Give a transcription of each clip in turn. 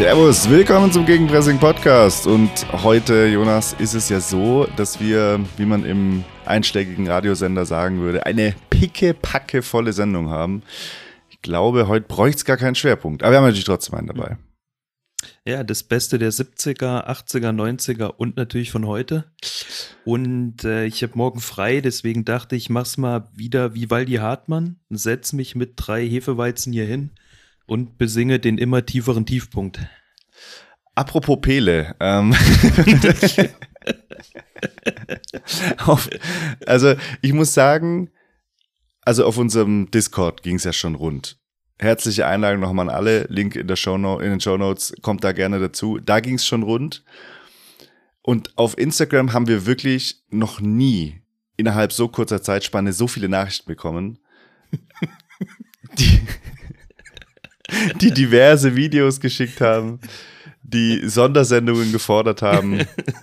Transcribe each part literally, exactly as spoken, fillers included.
Servus, willkommen zum Gegenpressing Podcast. Und heute, Jonas, ist es ja so, dass wir, wie man im einschlägigen Radiosender sagen würde, eine picke-packe-volle Sendung haben. Ich glaube, heute bräuchte es gar keinen Schwerpunkt, aber wir haben natürlich trotzdem einen dabei. Ja, das Beste der siebziger, achtziger, neunziger und natürlich von heute. Und äh, ich habe morgen frei, deswegen dachte ich, mach's mal wieder wie Waldi Hartmann, setz mich mit drei Hefeweizen hier hin und besinge den immer tieferen Tiefpunkt. Apropos Pele, ähm, auf, also ich muss sagen, also auf unserem Discord ging es ja schon rund. Herzliche Einladung nochmal an alle, Link in, der Showno- in den Shownotes, kommt da gerne dazu. Da ging es schon rund. Und auf Instagram haben wir wirklich noch nie innerhalb so kurzer Zeitspanne so viele Nachrichten bekommen, die, die diverse Videos geschickt haben, die Sondersendungen gefordert haben.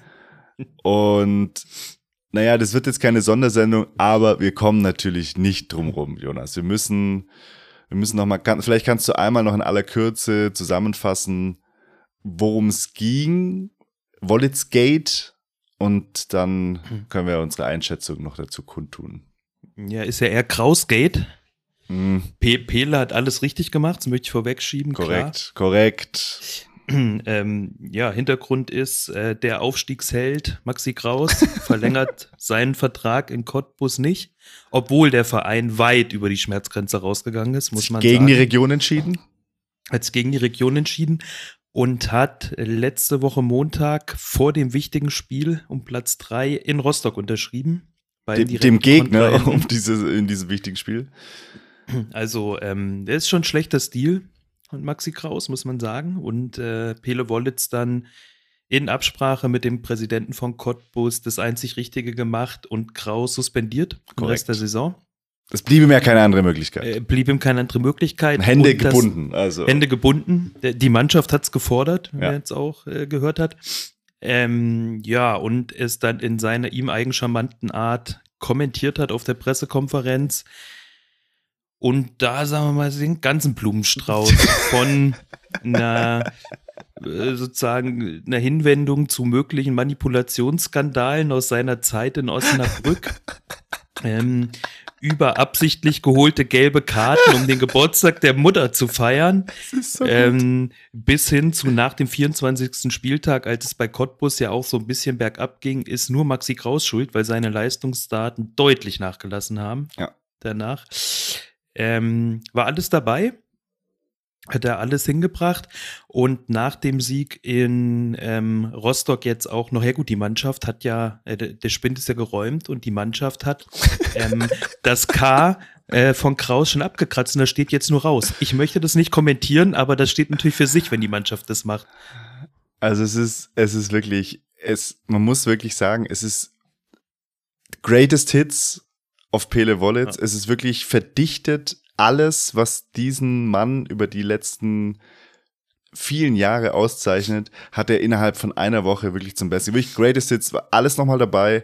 Und naja, das wird jetzt keine Sondersendung, aber wir kommen natürlich nicht drum rum, Jonas. Wir müssen, wir müssen noch mal, vielleicht kannst du einmal noch in aller Kürze zusammenfassen, worum es ging, Wolitzgate, und dann können wir unsere Einschätzung noch dazu kundtun. Ja, ist ja eher Krausgate. Mm. P- Pele hat alles richtig gemacht, das möchte ich vorwegschieben. Korrekt, klar. korrekt. Ähm, ja, Hintergrund ist, äh, der Aufstiegsheld Maxi Kraus verlängert seinen Vertrag in Cottbus nicht, obwohl der Verein weit über die Schmerzgrenze rausgegangen ist, muss man gegen sagen. die Region entschieden? Hat sich gegen die Region entschieden und hat letzte Woche Montag vor dem wichtigen Spiel um Platz drei in Rostock unterschrieben. Dem, dem Gegner um diese, in diesem wichtigen Spiel. Also, ähm, der ist schon ein schlechter Stil von Maxi Kraus, muss man sagen. Und äh, Pele Wollitz dann in Absprache mit dem Präsidenten von Cottbus das einzig Richtige gemacht und Kraus suspendiert im Rest der Saison. Es blieb ihm ja keine andere Möglichkeit. Äh, blieb ihm keine andere Möglichkeit. Hände und gebunden. Also. Hände gebunden. Die Mannschaft hat es gefordert, ja. wer jetzt auch äh, gehört hat. Ähm, ja, und es dann in seiner ihm eigen charmanten Art kommentiert hat auf der Pressekonferenz. Und da, sagen wir mal, den ganzen Blumenstrauß von einer äh, sozusagen einer Hinwendung zu möglichen Manipulationsskandalen aus seiner Zeit in Osnabrück, ähm, über absichtlich geholte gelbe Karten, um den Geburtstag der Mutter zu feiern, so ähm, bis hin zu nach dem vierundzwanzigsten Spieltag, als es bei Cottbus ja auch so ein bisschen bergab ging, ist nur Maxi Kraus schuld, weil seine Leistungsdaten deutlich nachgelassen haben. Ja. Danach. Ähm, war alles dabei, hat er alles hingebracht und nach dem Sieg in ähm, Rostock jetzt auch noch, ja gut, die Mannschaft hat ja, äh, der Spind ist ja geräumt und die Mannschaft hat ähm, das K äh, von Kraus schon abgekratzt und das steht jetzt nur raus. Ich möchte das nicht kommentieren, aber das steht natürlich für sich, wenn die Mannschaft das macht. Also es ist, es ist wirklich, es, man muss wirklich sagen, es ist greatest hits auf Pele Wollitz. Ja. Es ist wirklich verdichtet alles, was diesen Mann über die letzten vielen Jahre auszeichnet, hat er innerhalb von einer Woche wirklich zum Besten. Wirklich Greatest Hits, war alles nochmal dabei.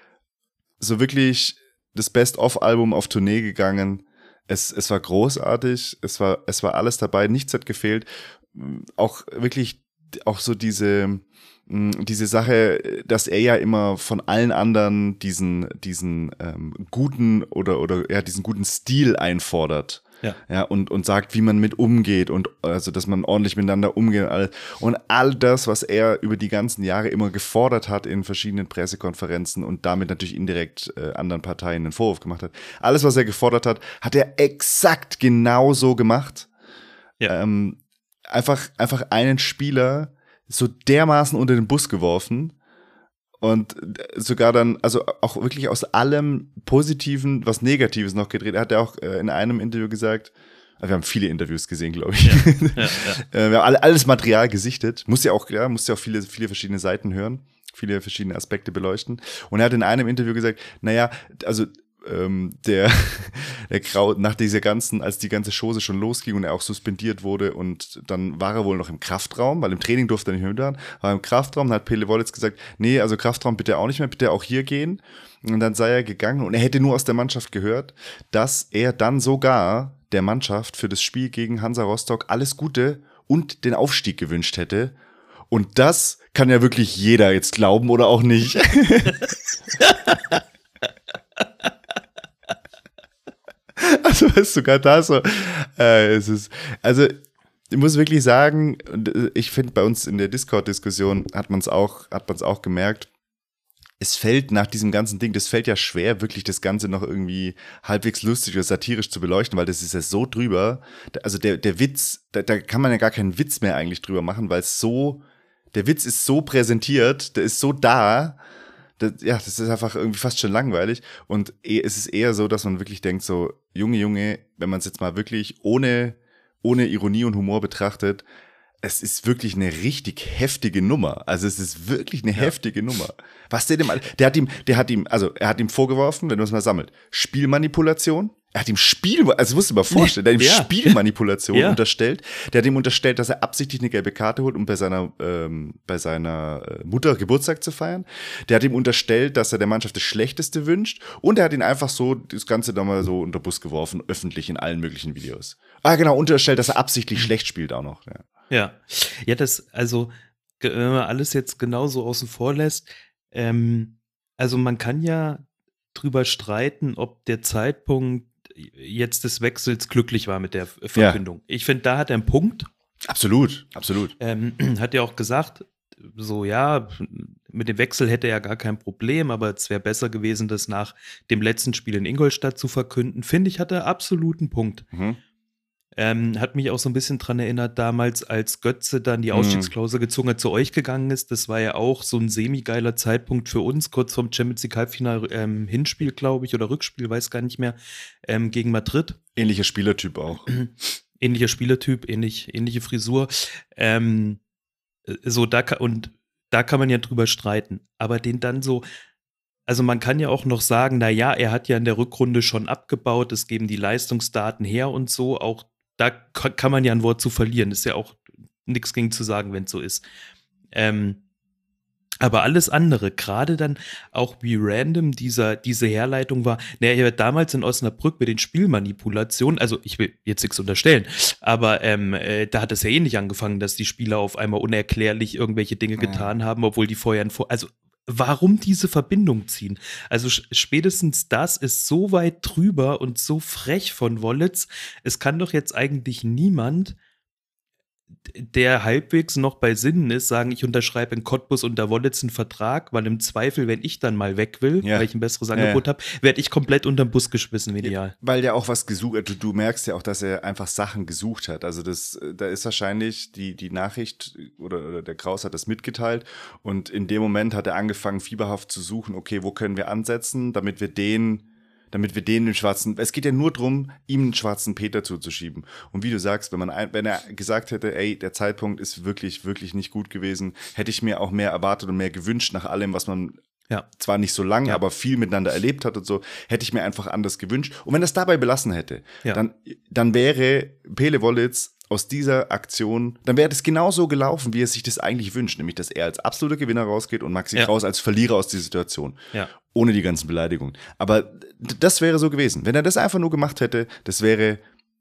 So wirklich das Best-of-Album auf Tournee gegangen. Es, es war großartig, es war, es war alles dabei, nichts hat gefehlt. Auch wirklich, auch so diese diese Sache, dass er ja immer von allen anderen diesen diesen ähm, guten oder oder ja diesen guten Stil einfordert, ja, ja und und sagt, wie man mit umgeht und also dass man ordentlich miteinander umgeht und alles. Und all das, was er über die ganzen Jahre immer gefordert hat in verschiedenen Pressekonferenzen und damit natürlich indirekt äh, anderen Parteien einen Vorwurf gemacht hat, alles, was er gefordert hat, hat er exakt genauso gemacht. Ja. Ähm, einfach einfach einen Spieler so dermaßen unter den Bus geworfen und sogar dann, also auch wirklich aus allem Positiven was Negatives noch gedreht. Er hat ja auch in einem Interview gesagt, wir haben viele Interviews gesehen, glaube ich. Ja, ja, ja. Wir haben alles Material gesichtet. Muss ja auch, ja, muss ja auch viele, viele verschiedene Seiten hören, viele verschiedene Aspekte beleuchten. Und er hat in einem Interview gesagt, naja, also ähm, der, der Kraut, nach dieser ganzen, als die ganze Chose schon losging und er auch suspendiert wurde und dann war er wohl noch im Kraftraum, weil im Training durfte er nicht mehr da, war im Kraftraum, dann hat Pele Wollitz gesagt, nee, also Kraftraum bitte auch nicht mehr, bitte auch hier gehen. Und dann sei er gegangen und er hätte nur aus der Mannschaft gehört, dass er dann sogar der Mannschaft für das Spiel gegen Hansa Rostock alles Gute und den Aufstieg gewünscht hätte. Und das kann ja wirklich jeder jetzt glauben oder auch nicht. Also ist sogar da so. Äh, es ist, also ich muss wirklich sagen, ich finde bei uns in der Discord-Diskussion hat man es auch, hat man es auch gemerkt. Es fällt nach diesem ganzen Ding, das fällt ja schwer, wirklich das Ganze noch irgendwie halbwegs lustig oder satirisch zu beleuchten, weil das ist ja so drüber. Also der, der Witz, da, da kann man ja gar keinen Witz mehr eigentlich drüber machen, weil es so, der Witz ist so präsentiert, der ist so da, das, ja, das ist einfach irgendwie fast schon langweilig. Und es ist eher so, dass man wirklich denkt, so, Junge, Junge, wenn man es jetzt mal wirklich ohne, ohne Ironie und Humor betrachtet, es ist wirklich eine richtig heftige Nummer. Also es ist wirklich eine ja. heftige Nummer. Was der dem, der hat ihm, der hat ihm, also er hat ihm vorgeworfen, wenn man es mal sammelt, Spielmanipulation. Er hat ihm Spiel, also musst du dir mal vorstellen, der hat ihm ja. Spielmanipulation ja. unterstellt. Der hat ihm unterstellt, dass er absichtlich eine gelbe Karte holt, um bei seiner, ähm, bei seiner Mutter Geburtstag zu feiern. Der hat ihm unterstellt, dass er der Mannschaft das Schlechteste wünscht. Und er hat ihn einfach so, das Ganze dann mal so unter Bus geworfen, öffentlich in allen möglichen Videos. Ah, genau, unterstellt, dass er absichtlich schlecht spielt auch noch. Ja. Ja, ja, das, also, wenn man alles jetzt genauso außen vor lässt, ähm, also man kann ja drüber streiten, ob der Zeitpunkt jetzt des Wechsels glücklich war mit der Verkündung. Ja. Ich finde, da hat er einen Punkt. Absolut, absolut. Ähm, hat ja auch gesagt, so ja, mit dem Wechsel hätte er ja gar kein Problem, aber es wäre besser gewesen, das nach dem letzten Spiel in Ingolstadt zu verkünden. Finde ich, hat er absolut einen Punkt. Mhm. Ähm, hat mich auch so ein bisschen dran erinnert, damals, als Götze dann die Ausstiegsklausel gezogen hat, zu euch gegangen ist. Das war ja auch so ein semi-geiler Zeitpunkt für uns, kurz vorm Champions League Halbfinale, ähm, Hinspiel, glaube ich, oder Rückspiel, weiß gar nicht mehr, ähm, gegen Madrid. Ähnlicher Spielertyp auch. Ähnlicher Spielertyp, ähnlich, ähnliche Frisur. Ähm, so, da kann, und da kann man ja drüber streiten. Aber den dann so, also man kann ja auch noch sagen, na ja, er hat ja in der Rückrunde schon abgebaut, es geben die Leistungsdaten her und so, auch da kann man ja ein Wort zu verlieren, ist ja auch nichts gegen zu sagen, wenn es so ist. Ähm, aber alles andere, gerade dann auch wie random dieser, diese Herleitung war, naja, er hat damals in Osnabrück mit den Spielmanipulationen, also ich will jetzt nichts unterstellen, aber ähm, äh, da hat es ja ähnlich angefangen, dass die Spieler auf einmal unerklärlich irgendwelche Dinge getan ja. haben, obwohl die vorher, ein Vor- also warum diese Verbindung ziehen? Also spätestens das ist so weit drüber und so frech von Wollitz. Es kann doch jetzt eigentlich niemand, der halbwegs noch bei Sinnen ist, sagen, ich unterschreibe in Cottbus unter Wollitz einen Vertrag, weil im Zweifel, wenn ich dann mal weg will, ja. weil ich ein besseres Angebot ja. habe, werde ich komplett unterm Bus geschmissen, medial. Ja, weil der auch was gesucht hat. Du, du merkst ja auch, dass er einfach Sachen gesucht hat. Also das, da ist wahrscheinlich die, die Nachricht oder, oder der Kraus hat das mitgeteilt und in dem Moment hat er angefangen, fieberhaft zu suchen, okay, wo können wir ansetzen, damit wir den damit wir den, den schwarzen, es geht ja nur darum, ihm einen schwarzen Peter zuzuschieben. Und wie du sagst, wenn man, ein, wenn er gesagt hätte, ey, der Zeitpunkt ist wirklich, wirklich nicht gut gewesen, hätte ich mir auch mehr erwartet und mehr gewünscht nach allem, was man ja. zwar nicht so lang, ja. aber viel miteinander erlebt hat und so, hätte ich mir einfach anders gewünscht. Und wenn das dabei belassen hätte, ja. dann, dann wäre Pele Wollitz aus dieser Aktion, dann wäre das genauso gelaufen, wie er sich das eigentlich wünscht, nämlich, dass er als absoluter Gewinner rausgeht und Maxi ja. Kraus als Verlierer aus dieser Situation. Ja. Ohne die ganzen Beleidigungen. Aber das wäre so gewesen. Wenn er das einfach nur gemacht hätte, das wäre,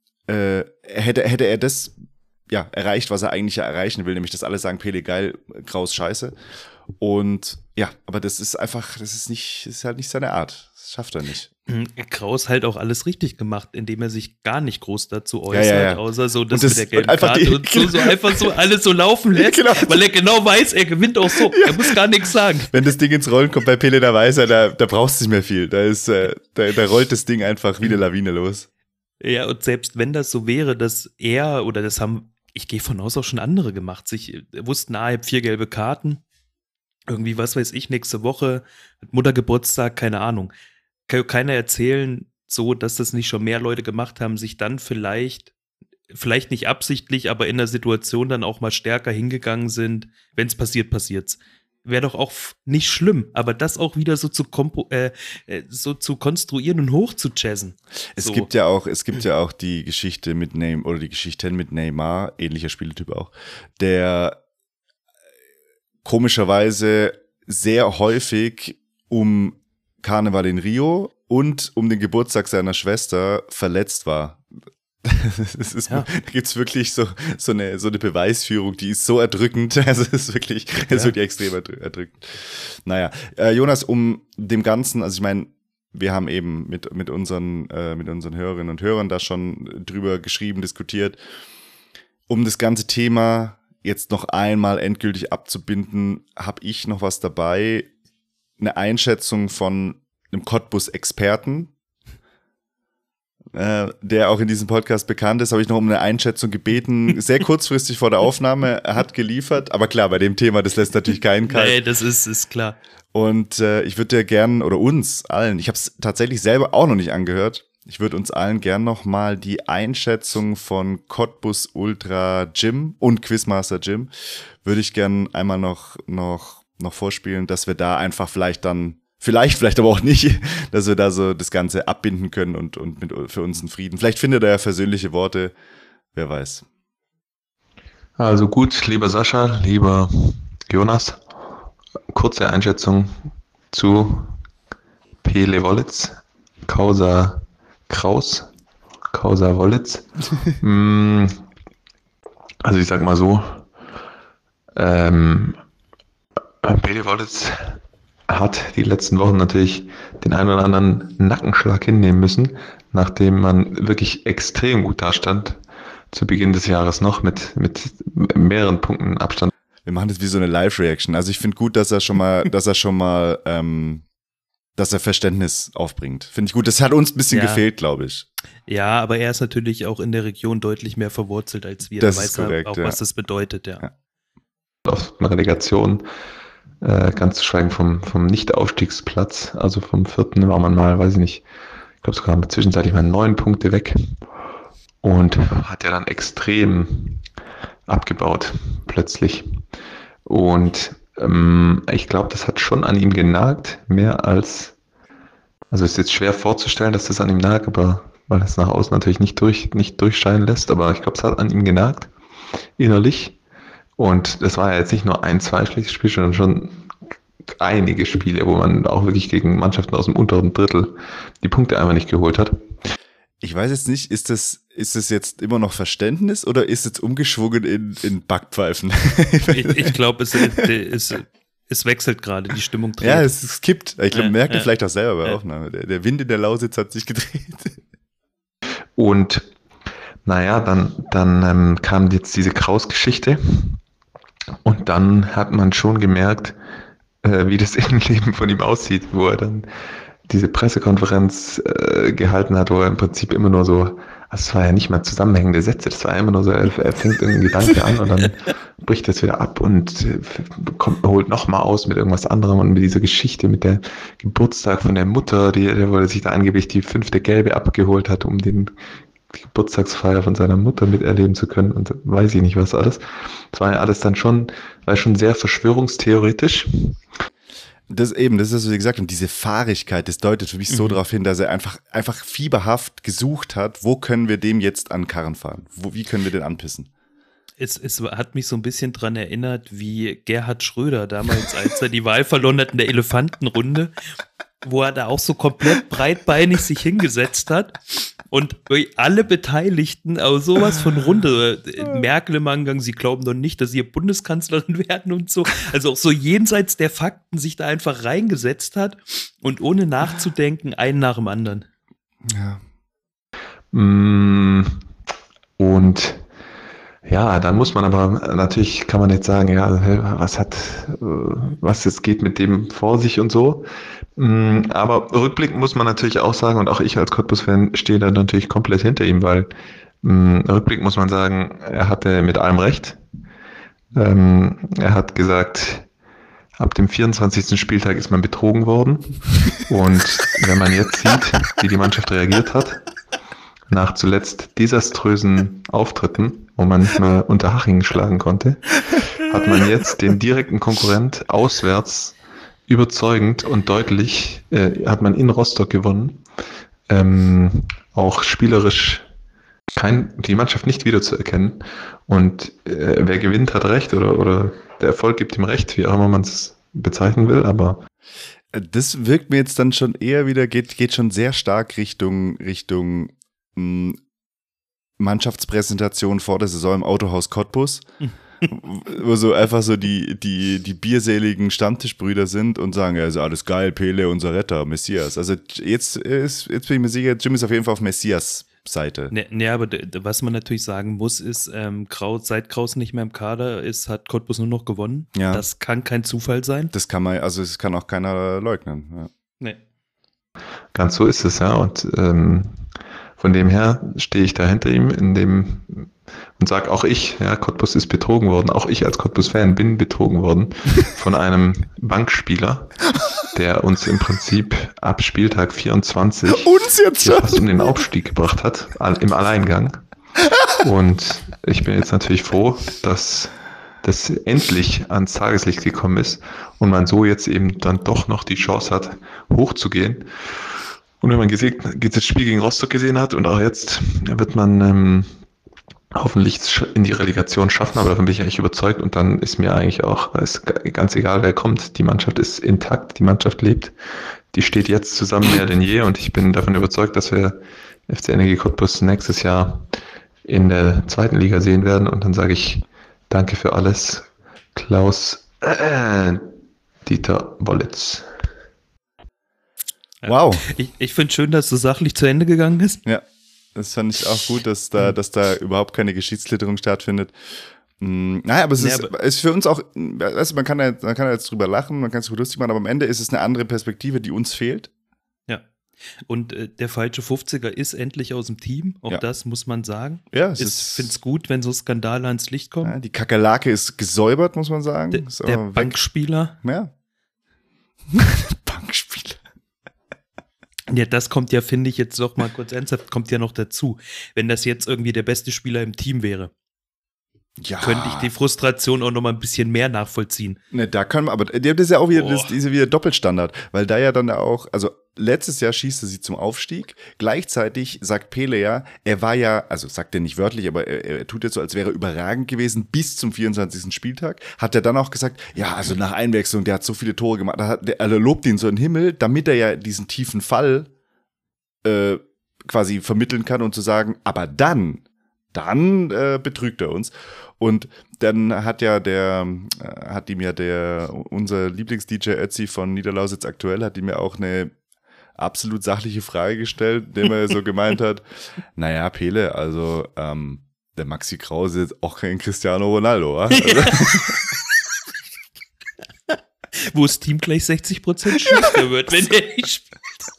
äh, hätte, hätte er das ja, erreicht, was er eigentlich ja erreichen will, nämlich, dass alle sagen, Pele geil, Kraus scheiße. Und ja, aber das ist einfach, das ist nicht, das ist halt nicht seine Art. Das schafft er nicht. Kraus halt auch alles richtig gemacht, indem er sich gar nicht groß dazu äußert, ja, ja, ja. außer so, dass das mit der gelben Karte die, und so, so einfach so alles so laufen lässt, genau. weil er genau weiß, er gewinnt auch so. Ja. Er muss gar nichts sagen. Wenn das Ding ins Rollen kommt bei Pele, da weiß er, da, da brauchst du nicht mehr viel. Da ist, äh, da, da rollt das Ding einfach wie eine Lawine los. Ja, und selbst wenn das so wäre, dass er, oder das haben, ich gehe von aus, auch schon andere gemacht, sich wussten, ah, ich habe vier gelbe Karten, irgendwie, was weiß ich, nächste Woche, Muttergeburtstag, keine Ahnung. Kann keiner erzählen, so, dass das nicht schon mehr Leute gemacht haben, sich dann vielleicht, vielleicht nicht absichtlich, aber in der Situation dann auch mal stärker hingegangen sind. Wenn es passiert, passiert's. Wäre doch auch nicht schlimm, aber das auch wieder so zu, kompo- äh, so zu konstruieren und hoch zu jazzen. Es so. gibt ja auch, es gibt ja auch die Geschichte mit Neymar, oder die Geschichten mit Neymar, ähnlicher Spieltyp auch, der komischerweise sehr häufig um Karneval in Rio und um den Geburtstag seiner Schwester verletzt war. Das ist, ja. Da gibt es wirklich so, so, eine, so eine Beweisführung, die ist so erdrückend. Also es ist wirklich, es ja. ist wirklich extrem erdrückend. Naja, äh, Jonas, um dem Ganzen, also ich meine, wir haben eben mit, mit, unseren, äh, mit unseren Hörerinnen und Hörern da schon drüber geschrieben, diskutiert. Um das ganze Thema jetzt noch einmal endgültig abzubinden, habe ich noch was dabei. Eine Einschätzung von einem Cottbus-Experten, äh, der auch in diesem Podcast bekannt ist, habe ich noch um eine Einschätzung gebeten, sehr kurzfristig vor der Aufnahme, er hat geliefert, aber klar, bei dem Thema, das lässt natürlich keinen kalt. Nee, das ist, ist klar. Und äh, ich würde dir gern, oder uns allen, ich habe es tatsächlich selber auch noch nicht angehört, ich würde uns allen gern noch mal die Einschätzung von Cottbus Ultra Jim und Quizmaster Jim, würde ich gern einmal noch, noch, noch vorspielen, dass wir da einfach vielleicht dann Vielleicht, vielleicht aber auch nicht, dass wir da so das Ganze abbinden können und, und mit, für uns einen Frieden. Vielleicht findet er ja versöhnliche Worte, wer weiß. Also gut, lieber Sascha, lieber Jonas, kurze Einschätzung zu Pele Wollitz, Causa Kraus, Causa Wollitz. Also ich sag mal so, ähm, Pele Wollitz hat die letzten Wochen natürlich den einen oder anderen Nackenschlag hinnehmen müssen, nachdem man wirklich extrem gut dastand, zu Beginn des Jahres noch mit, mit mehreren Punkten Abstand. Wir machen das wie so eine Live-Reaction. Also ich finde gut, dass er schon mal, dass er schon mal, ähm, dass er Verständnis aufbringt. Finde ich gut. Das hat uns ein bisschen ja. gefehlt, glaube ich. Ja, aber er ist natürlich auch in der Region deutlich mehr verwurzelt als wir. Das da ist weiß korrekt, er auch, ja. was das bedeutet, ja. ja. Auf einer Relegation. Äh, ganz zu schweigen vom, vom Nicht-Aufstiegsplatz, also vom vierten war man mal, weiß ich nicht, ich glaube sogar zwischenzeitlich mal neun Punkte weg und hat ja dann extrem abgebaut, plötzlich. Und ähm, ich glaube, das hat schon an ihm genagt, mehr als, also es ist jetzt schwer vorzustellen, dass das an ihm nagt, aber weil es nach außen natürlich nicht, durch, nicht durchscheinen lässt, aber ich glaube, es hat an ihm genagt, innerlich. Und das war ja jetzt nicht nur ein, zwei schlechtes Spiel, sondern schon einige Spiele, wo man auch wirklich gegen Mannschaften aus dem unteren Drittel die Punkte einfach nicht geholt hat. Ich weiß jetzt nicht, ist das, ist das jetzt immer noch Verständnis oder ist es umgeschwungen in, in Backpfeifen? ich ich glaube, es, es, es wechselt gerade, die Stimmung dreht. Ja, es, es kippt. Ich glaube, man ja, merkt ja. vielleicht auch selber bei ja. Aufnahme. Der, der Wind in der Lausitz hat sich gedreht. Und naja, dann, dann ähm, kam jetzt diese Kraus-Geschichte. Und dann hat man schon gemerkt, äh, wie das Innenleben von ihm aussieht, wo er dann diese Pressekonferenz äh, gehalten hat, wo er im Prinzip immer nur so, also es war ja nicht mal zusammenhängende Sätze, das war immer nur so, er, er fängt irgendeinen Gedanke an und dann bricht das wieder ab und äh, kommt, holt nochmal aus mit irgendwas anderem und mit dieser Geschichte mit der Geburtstag von der Mutter, die, wo er sich da angeblich die fünfte Gelbe abgeholt hat, um den die Geburtstagsfeier von seiner Mutter miterleben zu können und weiß ich nicht was alles. Das war ja alles dann schon, war schon sehr verschwörungstheoretisch. Das eben, das ist, was wir gesagt haben, diese Fahrigkeit, das deutet für mich so mhm. darauf hin, dass er einfach, einfach fieberhaft gesucht hat, wo können wir dem jetzt an Karren fahren? Wo, wie können wir den anpissen? Es, es hat mich so ein bisschen dran erinnert, wie Gerhard Schröder damals, als er die Wahl verloren hat in der Elefantenrunde, wo er da auch so komplett breitbeinig sich hingesetzt hat und alle Beteiligten, aber sowas von Runde, Merkel im Angang, sie glauben doch nicht, dass sie Bundeskanzlerin werden und so, also auch so jenseits der Fakten sich da einfach reingesetzt hat und ohne nachzudenken, einen nach dem anderen. Ja. Und ja, dann muss man aber, natürlich kann man jetzt sagen, ja, was hat, was jetzt geht mit dem vor sich und so. Aber rückblickend muss man natürlich auch sagen, und auch ich als Cottbus-Fan stehe da natürlich komplett hinter ihm, weil rückblickend muss man sagen, er hatte mit allem recht. Er hat gesagt, ab dem vierundzwanzigsten Spieltag ist man betrogen worden. Und wenn man jetzt sieht, wie die Mannschaft reagiert hat, nach zuletzt desaströsen Auftritten, wo man nicht mehr Unterhaching schlagen konnte, hat man jetzt den direkten Konkurrent auswärts überzeugend und deutlich, äh, hat man in Rostock gewonnen. Ähm, auch spielerisch kein, die Mannschaft nicht wiederzuerkennen. Und äh, wer gewinnt, hat recht oder, oder der Erfolg gibt ihm recht, wie auch immer man es bezeichnen will, aber das wirkt mir jetzt dann schon eher wieder, geht, geht schon sehr stark Richtung, Richtung Mannschaftspräsentation vor der Saison im Autohaus Cottbus, wo so einfach so die, die, die bierseligen Stammtischbrüder sind und sagen, ja, ist alles geil, Pele, unser Retter, Messias. Also jetzt, ist, jetzt bin ich mir sicher, Jim ist auf jeden Fall auf Messias Seite. Ne, ne, aber d- d- was man natürlich sagen muss, ist, ähm, Kraus, seit Kraus nicht mehr im Kader ist, hat Cottbus nur noch gewonnen. Ja. Das kann kein Zufall sein. Das kann man, also das kann auch keiner leugnen. Ja. Nee. Ganz so ist es, ja. Und ähm, von dem her stehe ich da hinter ihm in dem und sage auch ich, ja, Cottbus ist betrogen worden. Auch ich als Cottbus-Fan bin betrogen worden von einem Bankspieler, der uns im Prinzip ab Spieltag vierundzwanzig Uns jetzt hier schon! fast um den Aufstieg gebracht hat, all- im Alleingang. Und ich bin jetzt natürlich froh, dass das endlich ans Tageslicht gekommen ist und man so jetzt eben dann doch noch die Chance hat, hochzugehen. Und wenn man gesehen, das Spiel gegen Rostock gesehen hat und auch jetzt wird man ähm, hoffentlich es sch- in die Relegation schaffen, aber davon bin ich eigentlich überzeugt und dann ist mir eigentlich auch ist ga- ganz egal, wer kommt. Die Mannschaft ist intakt, die Mannschaft lebt, die steht jetzt zusammen mehr denn je und ich bin davon überzeugt, dass wir F C Energie Cottbus nächstes Jahr in der zweiten Liga sehen werden und dann sage ich danke für alles, Klaus äh, Dieter Wollitz. Wow. Ich, ich finde schön, dass du sachlich zu Ende gegangen bist. Ja, das fand ich auch gut, dass da, dass da überhaupt keine Geschichtsklitterung stattfindet. Mm, naja, aber es Ja, ist, aber- ist für uns auch, weißt du, man kann, ja, man kann ja jetzt drüber lachen, man kann es lustig machen, aber am Ende ist es eine andere Perspektive, die uns fehlt. Ja. Und äh, der falsche fünfziger ist endlich aus dem Team. Auch Ja. das muss man sagen. Ja, es Ich ist, finde es gut, wenn so Skandale ans Licht kommen. ja, die Kakerlake ist gesäubert, muss man sagen. Der, ist der aber weg. Bankspieler, Ja. Bankspieler. ja, das kommt ja, finde ich, jetzt doch mal kurz ernsthaft, kommt ja noch dazu. Wenn das jetzt irgendwie der beste Spieler im Team wäre, Ja. könnte ich die Frustration auch noch mal ein bisschen mehr nachvollziehen. Ne, da kann man, aber das ist ja auch wieder, das Boah. ist ja wieder Doppelstandard, weil da ja dann auch, also letztes Jahr schießt er sie zum Aufstieg, gleichzeitig sagt Pele ja, er war ja, also sagt er nicht wörtlich, aber er, er tut jetzt so, als wäre er überragend gewesen bis zum vierundzwanzigsten Spieltag, hat er dann auch gesagt, ja, also nach Einwechslung, der hat so viele Tore gemacht, da hat, der, er lobt ihn so in den Himmel, damit er ja diesen tiefen Fall äh, quasi vermitteln kann und zu sagen, aber dann, dann äh, betrügt er uns. Und dann hat ja der, äh, hat ihm ja der, unser Lieblings-D J Ötzi von Niederlausitz aktuell, hat ihm ja auch eine absolut sachliche Frage gestellt, indem er so gemeint hat, naja, Pele, also ähm, der Maxi Krause ist auch kein Cristiano Ronaldo, wa? Also, Wo das Team gleich sechzig Prozent schlechter wird, wenn der nicht spielt.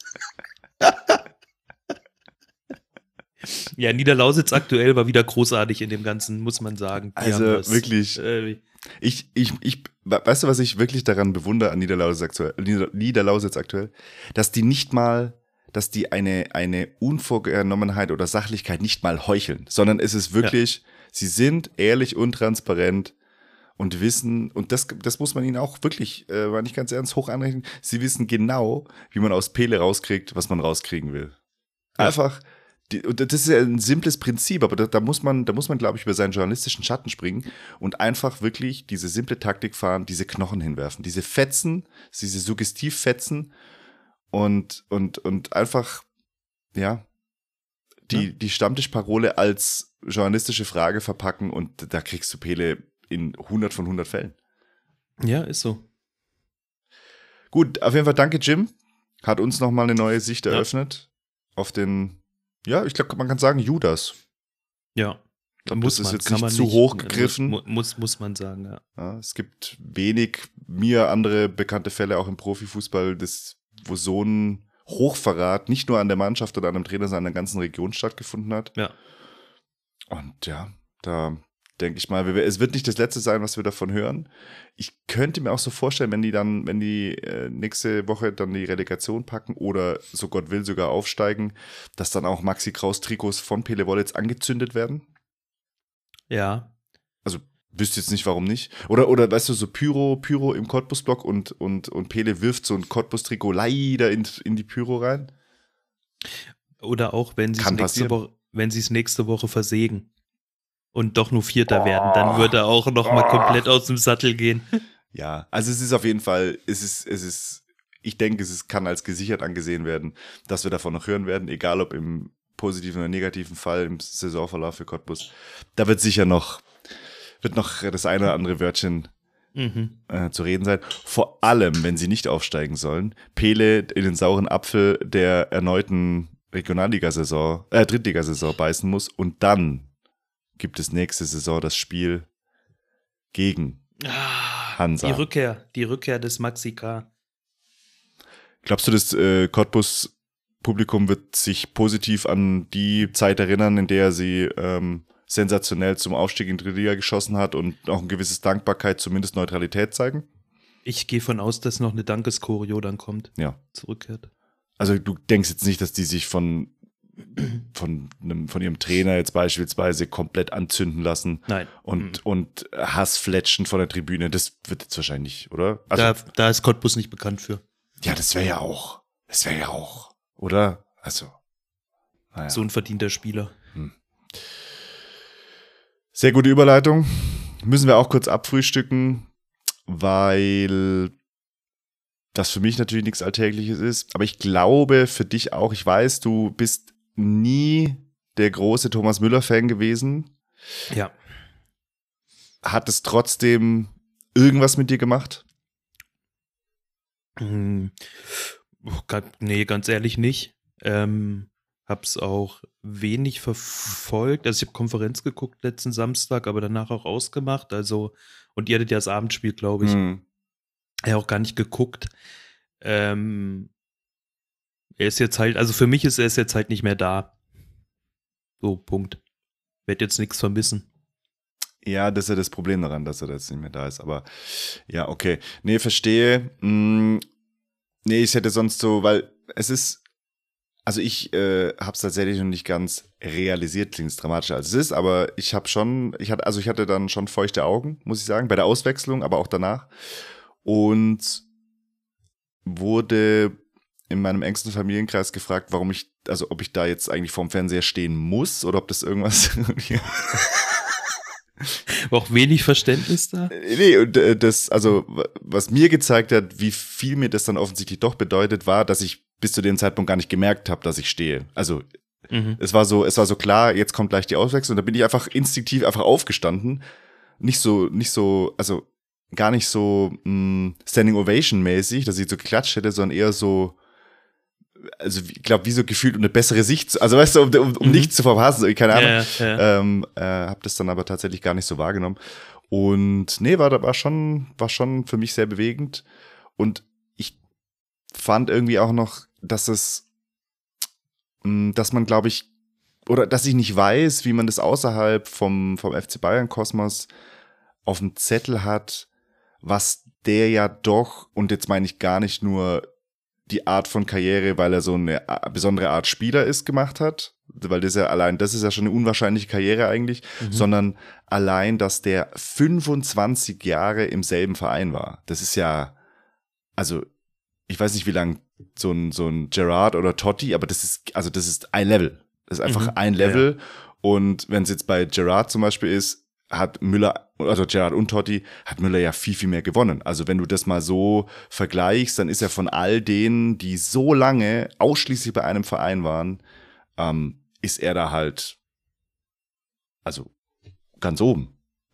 Ja, Niederlausitz aktuell war wieder großartig in dem Ganzen, muss man sagen. Die Also haben das, wirklich. Äh, ich, ich, ich, weißt du, was ich wirklich daran bewundere an Niederlausitz aktuell, Nieder, Niederlausitz aktuell? Dass die nicht mal, dass die eine, eine Unvorgenommenheit oder Sachlichkeit nicht mal heucheln, sondern es ist wirklich, sie sind ehrlich und transparent und wissen, und das, das muss man ihnen auch wirklich, äh, war nicht ganz ernst, hoch anrechnen, sie wissen genau, wie man aus Pele rauskriegt, was man rauskriegen will. Ja. Einfach, die, und das ist ja ein simples Prinzip, aber da, da muss man, da muss man, glaube ich, über seinen journalistischen Schatten springen und einfach wirklich diese simple Taktik fahren, diese Knochen hinwerfen, diese Fetzen, diese Suggestivfetzen und, und, und einfach, ja, die, Ja. die Stammtischparole als journalistische Frage verpacken und da kriegst du Pele in hundert von hundert Fällen. ja, ist so. Gut, auf jeden Fall danke, Jim. Hat uns nochmal eine neue Sicht Ja. eröffnet auf den, ja, ich glaube, man kann sagen, Judas. Ja. Ich glaub, Muss das ist man, jetzt kann nicht man zu nicht, hoch gegriffen. Muss, muss, muss man sagen, ja. Ja, es gibt wenig mir andere bekannte Fälle auch im Profifußball, das, wo so ein Hochverrat nicht nur an der Mannschaft oder an einem Trainer, sondern an der ganzen Region stattgefunden hat. Ja. Und ja, da denke ich mal, wir- es wird nicht das Letzte sein, was wir davon hören. Ich könnte mir auch so vorstellen, wenn die dann, wenn die äh, nächste Woche dann die Relegation packen oder, so Gott will, sogar aufsteigen, dass dann auch Maxi Kraus Trikots von Pele Wollitz angezündet werden. Ja. Also wüsste jetzt nicht, warum nicht. Oder, oder weißt du, so Pyro, Pyro im Cottbus-Block und, und, und Pele wirft so ein Cottbus-Trikot leider in, in die Pyro rein. Oder auch, wenn sie es Kann nächste passieren. Woche, wenn sie es nächste Woche versägen und doch nur Vierter werden, dann wird er auch noch mal komplett aus dem Sattel gehen. Ja, also es ist auf jeden Fall, es ist, es ist, ich denke, es ist, kann als gesichert angesehen werden, dass wir davon noch hören werden, egal ob im positiven oder negativen Fall im Saisonverlauf für Cottbus. Da wird sicher noch, wird noch das eine oder andere Wörtchen mhm. äh, zu reden sein. Vor allem, wenn sie nicht aufsteigen sollen, Pele in den sauren Apfel der erneuten Regionalligasaison, äh, Drittligasaison beißen muss und dann gibt es nächste Saison das Spiel gegen ah, Hansa. Die Rückkehr, die Rückkehr des Maxi K. Glaubst du, das äh, Cottbus-Publikum wird sich positiv an die Zeit erinnern, in der sie ähm, sensationell zum Aufstieg in die Dritte Liga geschossen hat und auch ein gewisses Dankbarkeit, zumindest Neutralität zeigen? Ich gehe von aus, dass noch eine Dankeschoreo dann kommt, ja. zurückkehrt. Also du denkst jetzt nicht, dass die sich von, von, einem, von ihrem Trainer jetzt beispielsweise komplett anzünden lassen. Nein. Und, mhm. und Hass fletschen von der Tribüne. Das wird jetzt wahrscheinlich, oder? Also, da, da ist Cottbus nicht bekannt für. Ja, das wäre ja auch. Das wäre ja auch, oder? Also. Naja. So ein verdienter Spieler. Hm. Sehr gute Überleitung. Müssen wir auch kurz abfrühstücken, weil das für mich natürlich nichts Alltägliches ist. Aber ich glaube für dich auch, ich weiß, du bist nie der große Thomas Müller-Fan gewesen. Ja. Hat es trotzdem irgendwas mit dir gemacht? Hm. Nee, ganz ehrlich nicht. Ähm, hab's auch wenig verfolgt. Also ich habe Konferenz geguckt letzten Samstag, aber danach auch ausgemacht. Also, und ihr hattet ja das Abendspiel, glaube ich. Hm. Ja, auch gar nicht geguckt. Ähm, er ist jetzt halt, also für mich ist er jetzt halt nicht mehr da. So, Punkt. Werd jetzt nichts vermissen. Ja, das ist ja das Problem daran, dass er jetzt nicht mehr da ist. Aber ja, okay. Nee, verstehe. Hm, nee, ich hätte sonst so, weil es ist, also ich äh, habe es tatsächlich noch nicht ganz realisiert, klingt es dramatischer als es ist, aber ich habe schon, ich hatte, also ich hatte dann schon feuchte Augen, muss ich sagen, bei der Auswechslung, aber auch danach. Und wurde in meinem engsten Familienkreis gefragt, warum ich, also ob ich da jetzt eigentlich vorm Fernseher stehen muss oder ob das irgendwas. War auch wenig Verständnis da? Nee, und das, also was mir gezeigt hat, wie viel mir das dann offensichtlich doch bedeutet, war, dass ich bis zu dem Zeitpunkt gar nicht gemerkt habe, dass ich stehe. Also mhm. es war so, es war so klar, jetzt kommt gleich die Auswechslung, da bin ich einfach instinktiv einfach aufgestanden, nicht so, nicht so, also gar nicht so mh, Standing Ovation mäßig, dass ich so geklatscht hätte, sondern eher so, also ich glaube, wie so gefühlt um eine bessere Sicht, also weißt du, um, um, um mhm. nichts zu verpassen, keine Ahnung. Ja, ja. Ähm, äh, hab das dann aber tatsächlich gar nicht so wahrgenommen. Und nee, war, war schon, war schon für mich sehr bewegend. Und ich fand irgendwie auch noch, dass es, mh, dass man, glaube ich, oder dass ich nicht weiß, wie man das außerhalb vom, vom F C Bayern-Kosmos auf dem Zettel hat, was der ja doch, und jetzt meine ich gar nicht nur die Art von Karriere, weil er so eine besondere Art Spieler ist, gemacht hat, weil das ja allein, das ist ja schon eine unwahrscheinliche Karriere eigentlich, mhm. sondern allein, dass der fünfundzwanzig Jahre im selben Verein war. Das ist ja, also ich weiß nicht, wie lang so ein, so ein Gerrard oder Totti, aber das ist, also das ist ein Level. Das ist einfach mhm. ein Level. Ja. Und wenn es jetzt bei Gerrard zum Beispiel ist, hat Müller, also Gerrard und Totti, hat Müller ja viel, viel mehr gewonnen. Also wenn du das mal so vergleichst, dann ist er von all denen, die so lange ausschließlich bei einem Verein waren, ähm, ist er da halt, also ganz oben.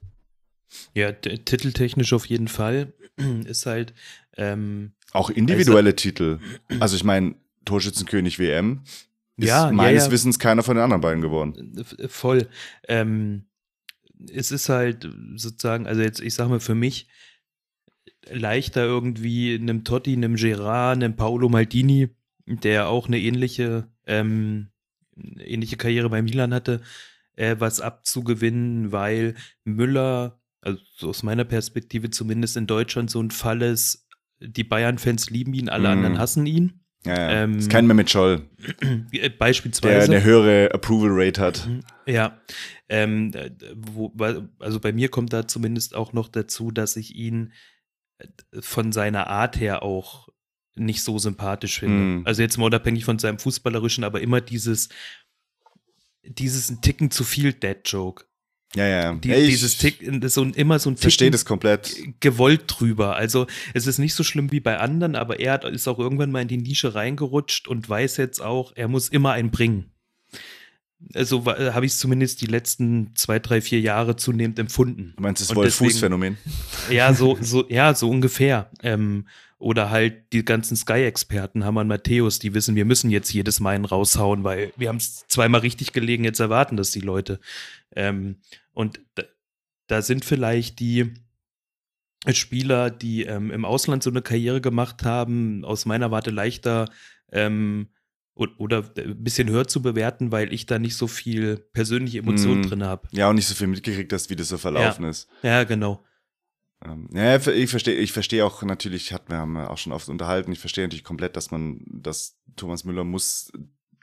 Ja, t- titeltechnisch auf jeden Fall. Ist halt ähm, auch individuelle also, Titel. Also ich meine, Torschützenkönig W M ist ja, meines ja, ja. Wissens keiner von den anderen beiden geworden. Voll. Ähm, es ist halt sozusagen, also jetzt, ich sag mal, für mich leichter irgendwie einem Totti, einem Gerrard, einem Paolo Maldini, der auch eine ähnliche, ähm, ähnliche Karriere bei Milan hatte, äh, was abzugewinnen, weil Müller, also so aus meiner Perspektive zumindest in Deutschland so ein Fall ist, die Bayern-Fans lieben ihn, alle mm. anderen hassen ihn. Ja, ja. Ähm, ist kein Mehmet Scholl. Beispielsweise. Der eine höhere Approval-Rate hat. Ja. Ähm, wo, also bei mir kommt da zumindest auch noch dazu, dass ich ihn von seiner Art her auch nicht so sympathisch finde. Mm. Also jetzt mal unabhängig von seinem Fußballerischen, aber immer dieses, dieses ein Ticken zu viel Dad-Joke. Ja, ja. Die, hey, dieses Tick, das so, immer so ein Tick. Verstehe das komplett. Gewollt drüber. Also es ist nicht so schlimm wie bei anderen, aber er hat, ist auch irgendwann mal in die Nische reingerutscht und weiß jetzt auch, er muss immer einen bringen. So wa- habe ich es zumindest die letzten zwei, drei, vier Jahre zunehmend empfunden. Du meinst das Und Wolf-Fuß-Phänomen? Ja, so, so, ja, so ungefähr. Ähm, oder halt die ganzen Sky-Experten, Hermann Matthäus, die wissen, wir müssen jetzt jedes Mal einen raushauen, weil wir haben es zweimal richtig gelegen, jetzt erwarten das die Leute. Ähm, und da, da sind vielleicht die Spieler, die ähm, im Ausland so eine Karriere gemacht haben, aus meiner Warte leichter ähm, o- oder ein bisschen höher zu bewerten, weil ich da nicht so viel persönliche Emotionen Mm. drin habe. Ja, und nicht so viel mitgekriegt hast, wie das so verlaufen ist. Ja, genau. Ähm, ja, ich verstehe, ich verstehe auch natürlich, hat, wir haben ja auch schon oft unterhalten, ich verstehe natürlich komplett, dass man, dass Thomas Müller muss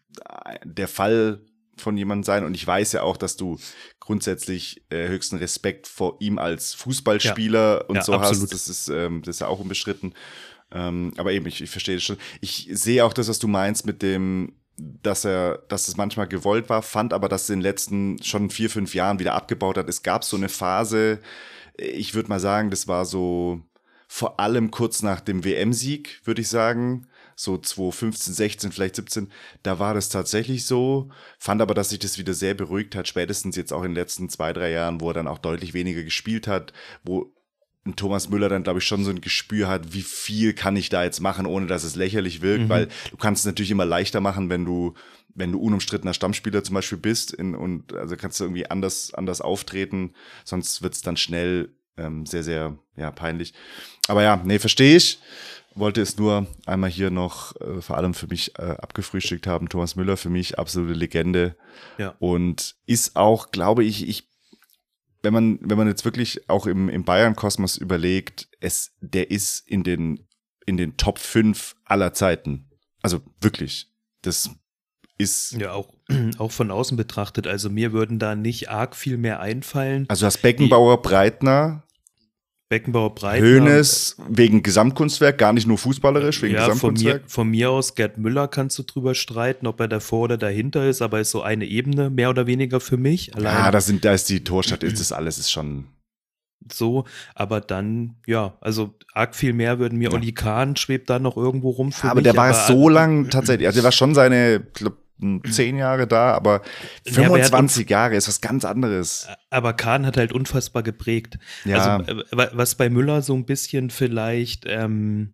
der Fall von jemandem sein, und ich weiß ja auch, dass du grundsätzlich äh, höchsten Respekt vor ihm als Fußballspieler und Ja, so absolut. hast. Das ist, ähm, das ist ja auch unbestritten. Ähm, aber eben, ich, ich verstehe das schon. Ich sehe auch das, was du meinst mit dem, dass er, dass es manchmal gewollt war, fand aber, dass es in den letzten schon vier, fünf Jahren wieder abgebaut hat. Es gab so eine Phase, ich würde mal sagen, das war so vor allem kurz nach dem W M-Sieg, würde ich sagen, so zwanzig fünfzehn, sechzehn, vielleicht siebzehn, da war das tatsächlich so, fand aber, dass sich das wieder sehr beruhigt hat, spätestens jetzt auch in den letzten zwei, drei Jahren, wo er dann auch deutlich weniger gespielt hat, wo ein Thomas Müller dann, glaube ich, schon so ein Gespür hat, wie viel kann ich da jetzt machen, ohne dass es lächerlich wirkt, Mhm. weil du kannst es natürlich immer leichter machen, wenn du wenn du unumstrittener Stammspieler zum Beispiel bist in, und also kannst du irgendwie anders, anders auftreten, sonst wird es dann schnell ähm, sehr, sehr ja, peinlich. Aber ja, nee, verstehe ich. Wollte es nur einmal hier noch äh, vor allem für mich äh, abgefrühstückt haben. Thomas Müller für mich absolute Legende. Ja. Und ist auch, glaube ich, ich wenn man, wenn man jetzt wirklich auch im, im Bayern-Kosmos überlegt, es, der ist in den, in den Top fünf aller Zeiten. Also wirklich. Das ist. Ja, auch, auch von außen betrachtet. Also mir würden da nicht arg viel mehr einfallen. Also das Beckenbauer, Breitner, Beckenbauer, Breitner. Hoeneß wegen Gesamtkunstwerk, gar nicht nur fußballerisch, wegen Ja, von Gesamtkunstwerk. mir, von mir aus, Gerd Müller kannst du drüber streiten, ob er davor oder dahinter ist, aber ist so eine Ebene, mehr oder weniger für mich. Allein Ja, da sind, da ist die Torstadt, ist das alles ist schon. so, aber dann, ja, also arg viel mehr würden mir, Ja. Oli Kahn schwebt da noch irgendwo rum für aber mich. der war so lang tatsächlich, also der war schon seine, glaub, zehn Jahre da, aber Ja, aber er hat fünfundzwanzig Jahre ist was ganz anderes. Aber Kahn hat halt unfassbar geprägt. Ja. Also äh, wa- was bei Müller so ein bisschen vielleicht, ähm,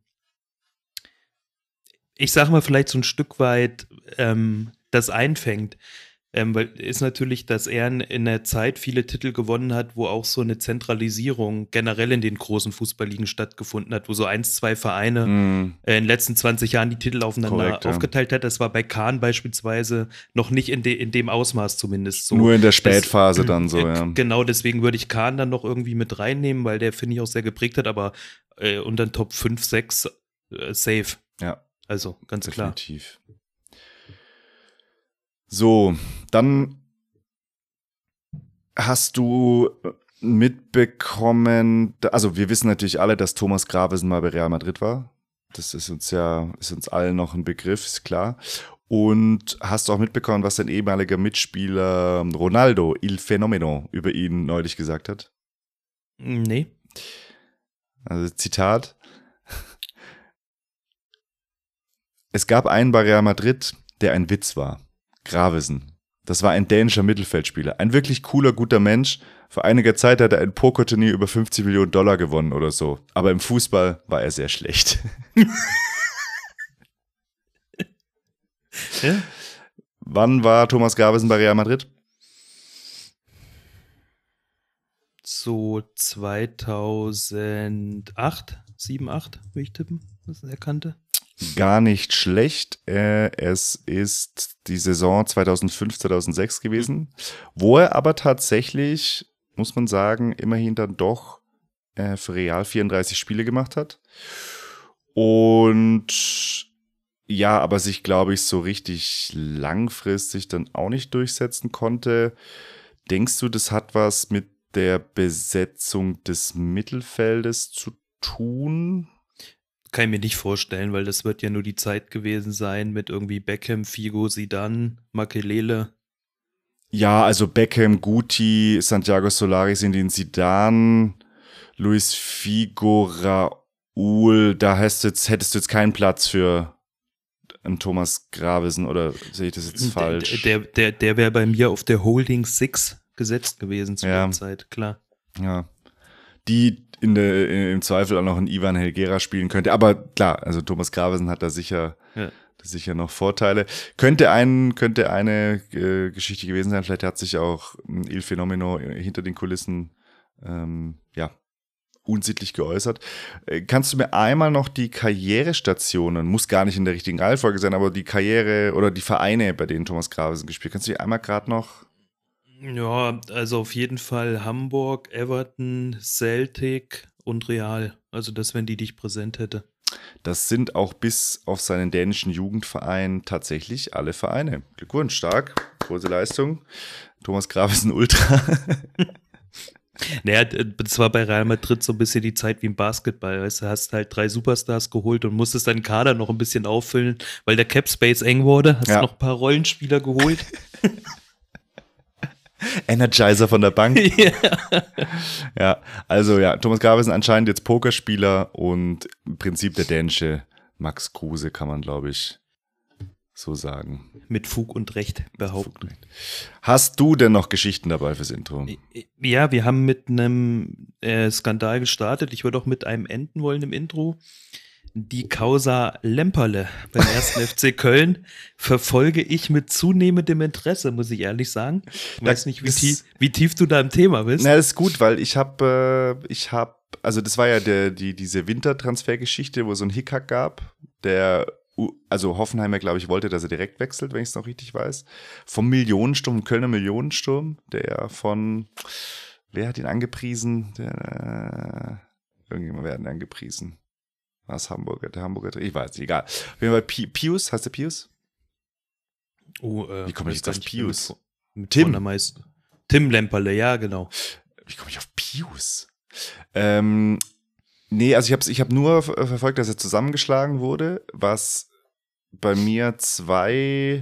ich sag mal vielleicht so ein Stück weit ähm, das einfängt, ähm, weil ist natürlich, dass er in, in der Zeit viele Titel gewonnen hat, wo auch so eine Zentralisierung generell in den großen Fußballligen stattgefunden hat, wo so eins, zwei Vereine Mm, äh, in den letzten zwanzig Jahren die Titel aufeinander Korrekt, ja. aufgeteilt hat. Das war bei Kahn beispielsweise noch nicht in, de, in dem Ausmaß zumindest so. nur in der Das- Spätphase dann so, äh, ja. Genau, deswegen würde ich Kahn dann noch irgendwie mit reinnehmen, weil der, finde ich, auch sehr geprägt hat, aber äh, unter den Top fünf, sechs äh, safe. Ja, Also, ganz klar. definitiv. So, dann hast du mitbekommen, also wir wissen natürlich alle, dass Thomas Gravesen mal bei Real Madrid war. Das ist uns ja, ist uns allen noch ein Begriff, ist klar. Und hast du auch mitbekommen, was dein ehemaliger Mitspieler Ronaldo, Il Fenomeno, über ihn neulich gesagt hat? Nee. Also Zitat. Es gab einen bei Real Madrid, der ein Witz war. Gravesen. Das war ein dänischer Mittelfeldspieler. Ein wirklich cooler, guter Mensch. Vor einiger Zeit hat er ein Pokerturnier über fünfzig Millionen Dollar gewonnen oder so. Aber im Fußball war er sehr schlecht. Ja? Wann war Thomas Gravesen bei Real Madrid? So zweitausendacht, sieben, acht, würde ich tippen, was er kannte. Gar nicht schlecht. Äh, es ist die Saison zweitausendfünf, zweitausendsechs gewesen, wo er aber tatsächlich, muss man sagen, immerhin dann doch äh, für Real vierunddreißig Spiele gemacht hat. Und ja, aber sich, glaube ich, so richtig langfristig dann auch nicht durchsetzen konnte. Denkst du, das hat was mit der Besetzung des Mittelfeldes zu tun? Kann ich mir nicht vorstellen, weil das wird ja nur die Zeit gewesen sein mit irgendwie Beckham, Figo, Zidane, Makelele. Ja, also Beckham, Guti, Santiago Solari sind in Zidane, Luis Figo, Raúl, da hast du jetzt, hättest du jetzt keinen Platz für ein Thomas Gravesen oder sehe ich das jetzt falsch? Der, der, der wäre bei mir auf der Holding Six gesetzt gewesen zu Ja. der Zeit, klar. Ja. Die in der, im Zweifel auch noch einen Ivan Helguera spielen könnte. Aber klar, also Thomas Gravesen hat da sicher, Ja. sicher noch Vorteile. Könnte, ein, könnte eine äh, Geschichte gewesen sein. Vielleicht hat sich auch Il Fenomeno hinter den Kulissen ähm, ja, unsittlich geäußert. Äh, kannst du mir einmal noch die Karrierestationen, muss gar nicht in der richtigen Reihenfolge sein, aber die Karriere oder die Vereine, bei denen Thomas Gravesen gespielt, kannst du die einmal gerade noch? Ja, also auf jeden Fall Hamburg, Everton, Celtic und Real. Also das wären die, die ich präsent hätte. Das sind auch bis auf seinen dänischen Jugendverein tatsächlich alle Vereine. Glückwunsch, stark, große Leistung. Thomas Gravesen Ultra. Naja, das war bei Real Madrid so ein bisschen die Zeit wie im Basketball. Weißt du, hast halt drei Superstars geholt und musstest deinen Kader noch ein bisschen auffüllen, weil der Cap Space eng wurde. Hast Ja. noch ein paar Rollenspieler geholt. Energizer von der Bank. Ja. Ja, also ja, Thomas Gravesen anscheinend jetzt Pokerspieler und im Prinzip der dänische Max Kruse, kann man, glaube ich, so sagen. Mit Fug und Recht behaupten. Hast du denn noch Geschichten dabei fürs Intro? Ja, wir haben mit einem äh, Skandal gestartet. Ich würde auch mit einem enden wollen im Intro. Die Causa Lemperle beim ersten F C Köln verfolge ich mit zunehmendem Interesse, muss ich ehrlich sagen. Ich weiß nicht, wie Das- tief, wie tief du da im Thema bist. Na, das ist gut, weil ich habe, äh, ich habe, also das war ja der, die, diese Wintertransfergeschichte, wo es so ein Hickhack gab, der, U- also Hoffenheimer, glaube ich, wollte, dass er direkt wechselt, wenn ich es noch richtig weiß, vom Millionensturm, Kölner Millionensturm, der von, wer hat ihn angepriesen? Der, äh, irgendjemand, wer hat ihn angepriesen? Was Hamburger, der Hamburger, ich weiß nicht, egal. Auf jeden Fall Pi- Pius, heißt der Pius? Oh, äh, Wie komme ich weiß gar jetzt auf nicht, Pius? Mit, mit Tim. Vordermeist- Tim Lemperle, ja, genau. Wie komme ich auf Pius? Ähm, nee, also ich habe ich hab nur ver- verfolgt, dass er zusammengeschlagen wurde, was bei mir zwei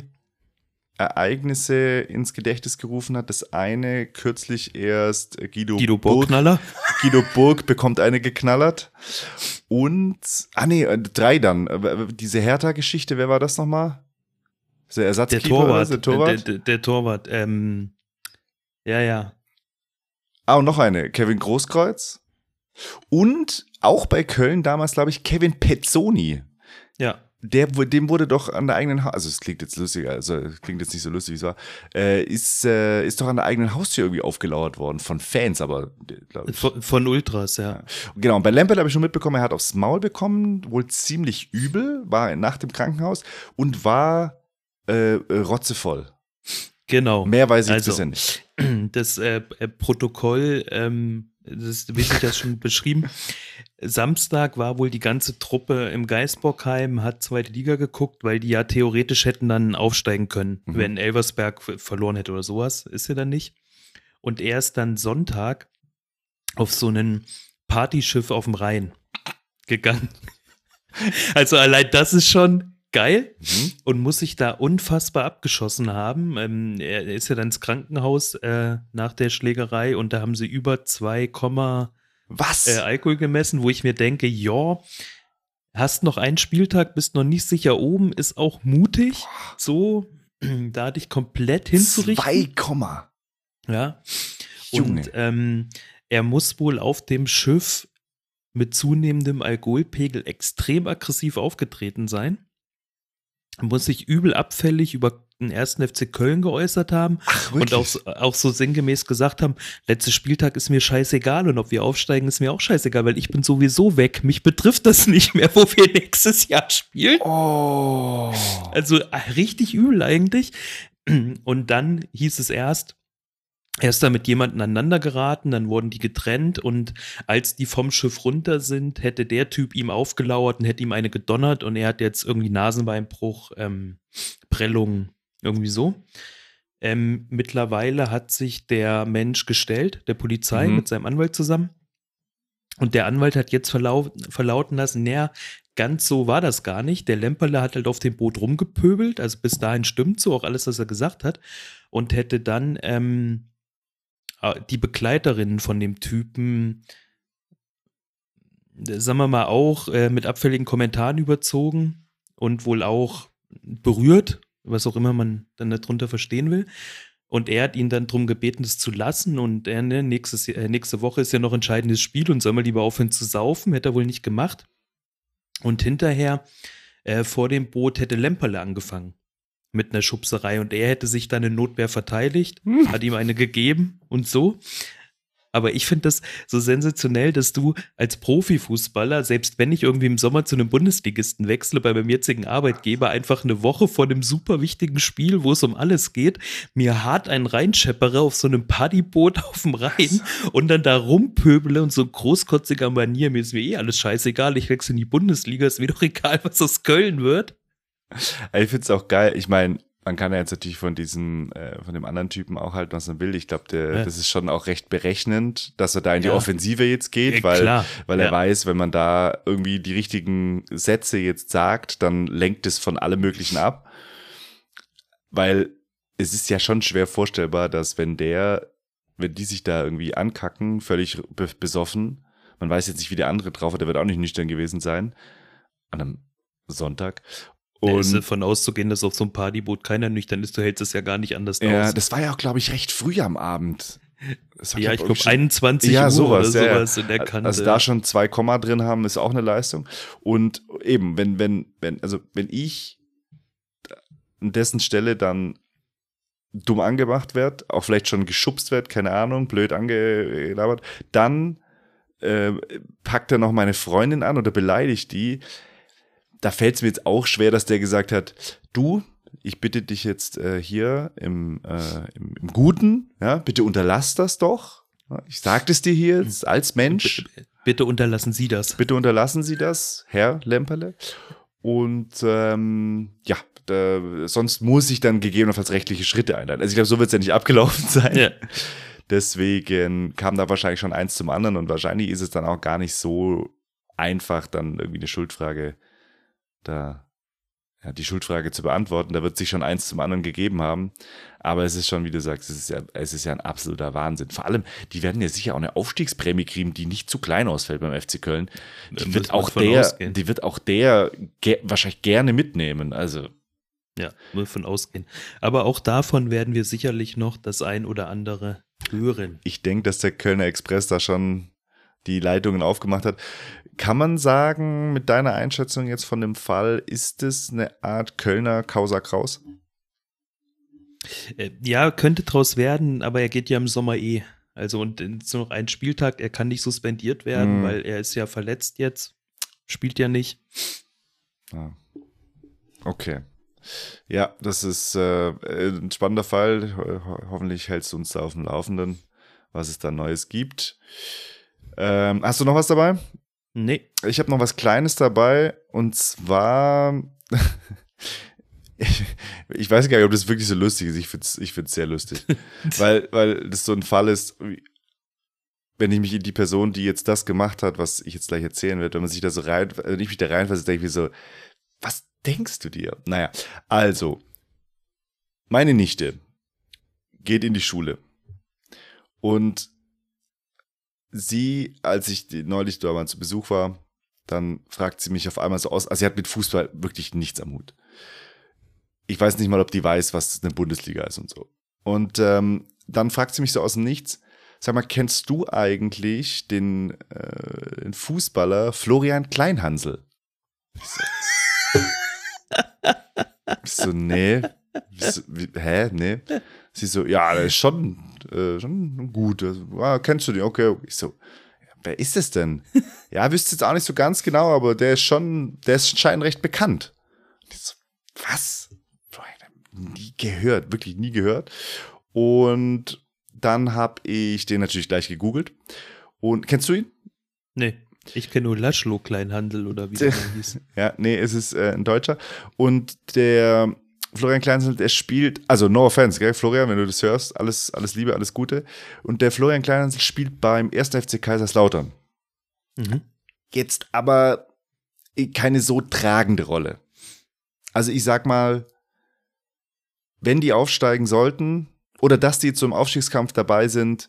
Ereignisse ins Gedächtnis gerufen hat. Das eine kürzlich erst äh, Guido, Guido Burg. Burgknaller. Guido Burg bekommt eine geknallert. Und, ah nee, äh, drei dann. Äh, Diese Hertha-Geschichte, wer war das nochmal? Der Der Ersatzkeeper? Torwart. oder so? Der Torwart? Der, der, der Torwart. Ähm, ja, ja. Ah, und noch eine, Kevin Großkreuz. Und auch bei Köln damals, glaube ich, Kevin Pezzoni. Ja. Der, dem wurde doch an der eigenen Haustür, also es klingt jetzt lustig, also es klingt jetzt nicht so lustig, wie es war, äh, ist, äh, ist doch an der eigenen Haustür irgendwie aufgelauert worden, von Fans, aber glaube ich. Von, von Ultras, ja. Genau, und bei Lampert habe ich schon mitbekommen, er hat aufs Maul bekommen, wohl ziemlich übel, war nach dem Krankenhaus und war äh, äh, rotzevoll. Genau. Mehr weiß ich Also, bisher nicht. Das äh, äh, Protokoll, ähm, das, wie ich das schon beschrieben, Samstag war wohl die ganze Truppe im Geisbockheim, hat zweite Liga geguckt, weil die ja theoretisch hätten dann aufsteigen können, Mhm. wenn Elversberg f- verloren hätte oder sowas. Ist ja dann nicht. Und er ist dann Sonntag auf so ein Partyschiff auf dem Rhein gegangen. Also allein das ist schon geil Mhm. und muss sich da unfassbar abgeschossen haben. Ähm, er ist ja dann ins Krankenhaus äh, nach der Schlägerei und da haben sie über zwei, Was? äh, Alkohol gemessen, wo ich mir denke, ja, hast noch einen Spieltag, bist noch nicht sicher oben, ist auch mutig, so da dich komplett hinzurichten. Zwei Komma. Ja. Junge. Und ähm, er muss wohl auf dem Schiff mit zunehmendem Alkoholpegel extrem aggressiv aufgetreten sein. Muss sich übel abfällig über den ersten F C Köln geäußert haben. Ach, Und auch, so- auch so sinngemäß gesagt haben, letzter Spieltag ist mir scheißegal und ob wir aufsteigen, ist mir auch scheißegal, weil ich bin sowieso weg. Mich betrifft das nicht mehr, wo wir nächstes Jahr spielen. Oh. Also äh, richtig übel eigentlich. Und dann hieß es erst, er ist da mit jemandem aneinander geraten, dann wurden die getrennt und als die vom Schiff runter sind, hätte der Typ ihm aufgelauert und hätte ihm eine gedonnert und er hat jetzt irgendwie Nasenbeinbruch, ähm, Prellung, irgendwie so. Ähm, mittlerweile hat sich der Mensch gestellt, der Polizei, Mhm. mit seinem Anwalt zusammen. Und der Anwalt hat jetzt verlau verlauten lassen, naja, ganz so war das gar nicht. Der Lemperle hat halt auf dem Boot rumgepöbelt, also bis dahin stimmt so auch alles, was er gesagt hat. Und hätte dann ähm, die Begleiterinnen von dem Typen, sagen wir mal, auch äh, mit abfälligen Kommentaren überzogen und wohl auch berührt, was auch immer man dann darunter verstehen will. Und er hat ihn dann darum gebeten, das zu lassen. Und er, ne, nächstes, äh, nächste Woche ist ja noch entscheidendes Spiel und soll mal lieber aufhören zu saufen. Hätte er wohl nicht gemacht. Und hinterher, äh, vor dem Boot, hätte Lemperle angefangen mit einer Schubserei. Und er hätte sich dann in Notwehr verteidigt, hm. hat ihm eine gegeben und so. Aber ich finde das so sensationell, dass du als Profifußballer, selbst wenn ich irgendwie im Sommer zu einem Bundesligisten wechsle, bei meinem jetzigen Arbeitgeber einfach eine Woche vor dem super wichtigen Spiel, wo es um alles geht, mir hart einen reinscheppere auf so einem Paddyboot auf dem Rhein und dann da rumpöbele und so großkotziger Manier, mir ist mir eh alles scheißegal, ich wechsle in die Bundesliga, ist mir doch egal, was aus Köln wird. Ich finde es auch geil, ich meine, man kann ja jetzt natürlich von diesem, äh, von dem anderen Typen auch halt, was man will. Ich glaube, ja. das ist schon auch recht berechnend, dass er da in die ja. Offensive jetzt geht, ja, weil, klar. weil er ja. weiß, wenn man da irgendwie die richtigen Sätze jetzt sagt, dann lenkt es von allem Möglichen ab. Weil es ist ja schon schwer vorstellbar, dass wenn der, wenn die sich da irgendwie ankacken, völlig be- besoffen, man weiß jetzt nicht, wie der andere drauf hat, der wird auch nicht nüchtern gewesen sein, an einem Sonntag. Und ist davon auszugehen, dass auf so einem Partyboot keiner nüchtern ist, du hältst es ja gar nicht anders aus. Ja, das war ja auch, glaube ich, recht früh am Abend. Das ja, ich glaube einundzwanzig ja, Uhr sowas, oder ja, sowas in der Kante. Also da schon zwei Komma drin haben, ist auch eine Leistung. Und eben, wenn, wenn, wenn, also wenn ich an dessen Stelle dann dumm angemacht werde, auch vielleicht schon geschubst wird, keine Ahnung, blöd angelabert, dann äh, packt er noch meine Freundin an oder beleidigt die. Da fällt es mir jetzt auch schwer, dass der gesagt hat, du, ich bitte dich jetzt äh, hier im, äh, im, im Guten, ja, bitte unterlass das doch. Ich sage es dir hier jetzt als Mensch. Bitte, bitte unterlassen Sie das. Bitte unterlassen Sie das, Herr Lemperle. Und ähm, ja, da, sonst muss ich dann gegebenenfalls rechtliche Schritte einleiten. Also ich glaube, so wird es ja nicht abgelaufen sein. Ja. Deswegen kam da wahrscheinlich schon eins zum anderen und wahrscheinlich ist es dann auch gar nicht so einfach, dann irgendwie eine Schuldfrage da ja, die Schuldfrage zu beantworten. Da wird sich schon eins zum anderen gegeben haben. Aber es ist schon, wie du sagst, es ist ja, es ist ja ein absoluter Wahnsinn. Vor allem, die werden ja sicher auch eine Aufstiegsprämie kriegen, die nicht zu klein ausfällt beim F C Köln. Die wird auch der, die wird auch der ge- wahrscheinlich gerne mitnehmen. Also ja, nur von ausgehen. Aber auch davon werden wir sicherlich noch das ein oder andere hören. Ich denke, dass der Kölner Express da schon die Leitungen aufgemacht hat. Kann man sagen, mit deiner Einschätzung jetzt von dem Fall, ist es eine Art Kölner Causa Kraus? Ja, könnte draus werden, aber er geht ja im Sommer eh. Also und jetzt nur noch ein Spieltag, er kann nicht suspendiert werden, mm. weil er ist ja verletzt jetzt, spielt ja nicht. Ah. Okay. Ja, das ist äh, ein spannender Fall. Ho- hoffentlich hältst du uns da auf dem Laufenden, was es da Neues gibt. Ähm, hast du noch was dabei? Nee. Ich habe noch was Kleines dabei und zwar, ich, ich weiß gar nicht, ob das wirklich so lustig ist. Ich finde es ich find's sehr lustig, weil, weil das so ein Fall ist, wenn ich mich in die Person, die jetzt das gemacht hat, was ich jetzt gleich erzählen werde, wenn man sich da so rein, wenn ich mich da reinfasse, denke ich mir so, was denkst du dir? Naja, also, meine Nichte geht in die Schule und sie, als ich die, neulich da mal zu Besuch war, dann fragt sie mich auf einmal so aus, also sie hat mit Fußball wirklich nichts am Hut. Ich weiß nicht mal, ob die weiß, was eine Bundesliga ist und so. Und ähm, dann fragt sie mich so aus dem Nichts, sag mal, kennst du eigentlich den, äh, den Fußballer Florian Kleinhansel? Ich so, ich so nee. Ich so, wie, hä, nee. Sie so, ja, der ist schon, äh, schon gut. Also, ah, kennst du den? Okay. Ich so, ja, wer ist das denn? Ja, wüsste jetzt auch nicht so ganz genau, aber der ist schon, der ist scheinbar recht bekannt. Und ich so, was? Nie gehört, wirklich nie gehört. Und dann habe ich den natürlich gleich gegoogelt. Und kennst du ihn? Nee. Ich kenne nur Laszlo Kleinhandel oder wie der hieß. Ja, nee, es ist äh, ein Deutscher. Und der Florian Kleinhansel, der spielt, also no offense, gell, Florian, wenn du das hörst, alles, alles Liebe, alles Gute. Und der Florian Kleinhansel spielt beim ersten F C Kaiserslautern. Mhm. Jetzt aber keine so tragende Rolle. Also ich sag mal, wenn die aufsteigen sollten oder dass die zum Aufstiegskampf dabei sind,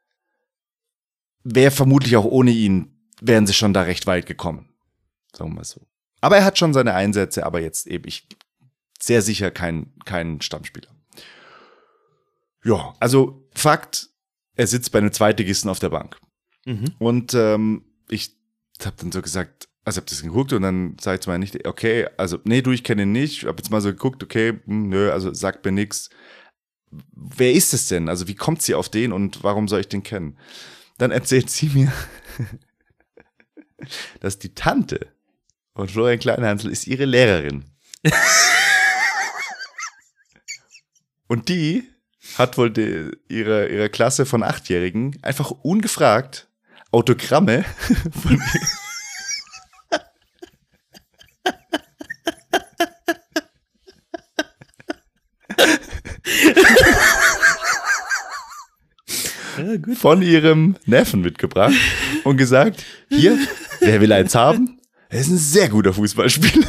wäre vermutlich auch ohne ihn, wären sie schon da recht weit gekommen. Sagen wir mal so. Aber er hat schon seine Einsätze, aber jetzt eben, ich sehr sicher kein, kein Stammspieler. Ja, also Fakt, er sitzt bei einem Zweitligisten auf der Bank. Mhm. Und ähm, ich habe dann so gesagt, also hab das geguckt und dann sage ich zu meiner Nichte, okay, also nee, du, ich kenne ihn nicht. Ich habe jetzt mal so geguckt, okay, nö, also sagt mir nichts. Wer ist es denn? Also wie kommt sie auf den und warum soll ich den kennen? Dann erzählt sie mir, dass die Tante von Florian Kleinhansel ist ihre Lehrerin. Und die hat wohl die, ihre, ihre Klasse von Achtjährigen einfach ungefragt Autogramme von ja, gut. von ihrem Neffen mitgebracht und gesagt, hier, wer will eins haben? Er ist ein sehr guter Fußballspieler.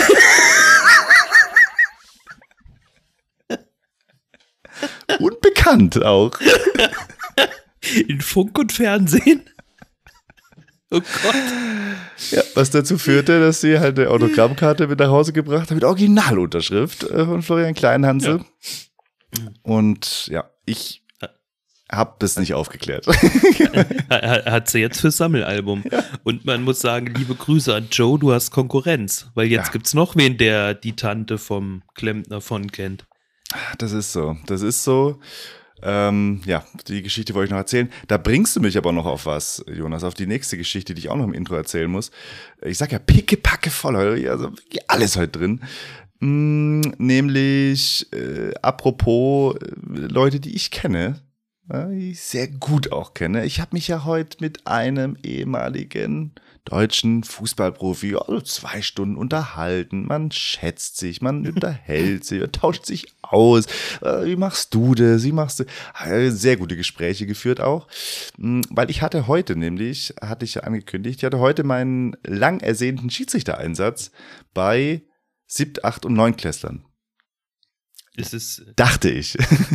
Unbekannt auch. In Funk und Fernsehen. Oh Gott. Ja, was dazu führte, dass sie halt eine Autogrammkarte mit nach Hause gebracht hat, mit Originalunterschrift von Florian Kleinhansel. Ja. Und ja, ich habe das nicht aufgeklärt. Hat sie jetzt fürs Sammelalbum. Ja. Und man muss sagen, liebe Grüße an Joe, du hast Konkurrenz. Weil jetzt ja. gibt's noch wen, der die Tante vom Klempner von kennt. Das ist so, das ist so. Ähm, ja, die Geschichte wollte ich noch erzählen. Da bringst du mich aber noch auf was, Jonas, auf die nächste Geschichte, die ich auch noch im Intro erzählen muss. Ich sag ja pickepacke voll, also alles heute drin. Hm, nämlich, äh, apropos äh, Leute, die ich kenne, äh, die ich sehr gut auch kenne. Ich habe mich ja heute mit einem ehemaligen deutschen Fußballprofi also zwei Stunden unterhalten. Man schätzt sich, man unterhält sich, man tauscht sich aus. Wie machst du das? Wie machst du? Sehr gute Gespräche geführt auch. Weil ich hatte heute nämlich, hatte ich ja angekündigt, ich hatte heute meinen lang ersehnten Schiedsrichtereinsatz bei Siebt-, Acht- und Neunklässlern. Ist es? Dachte ich.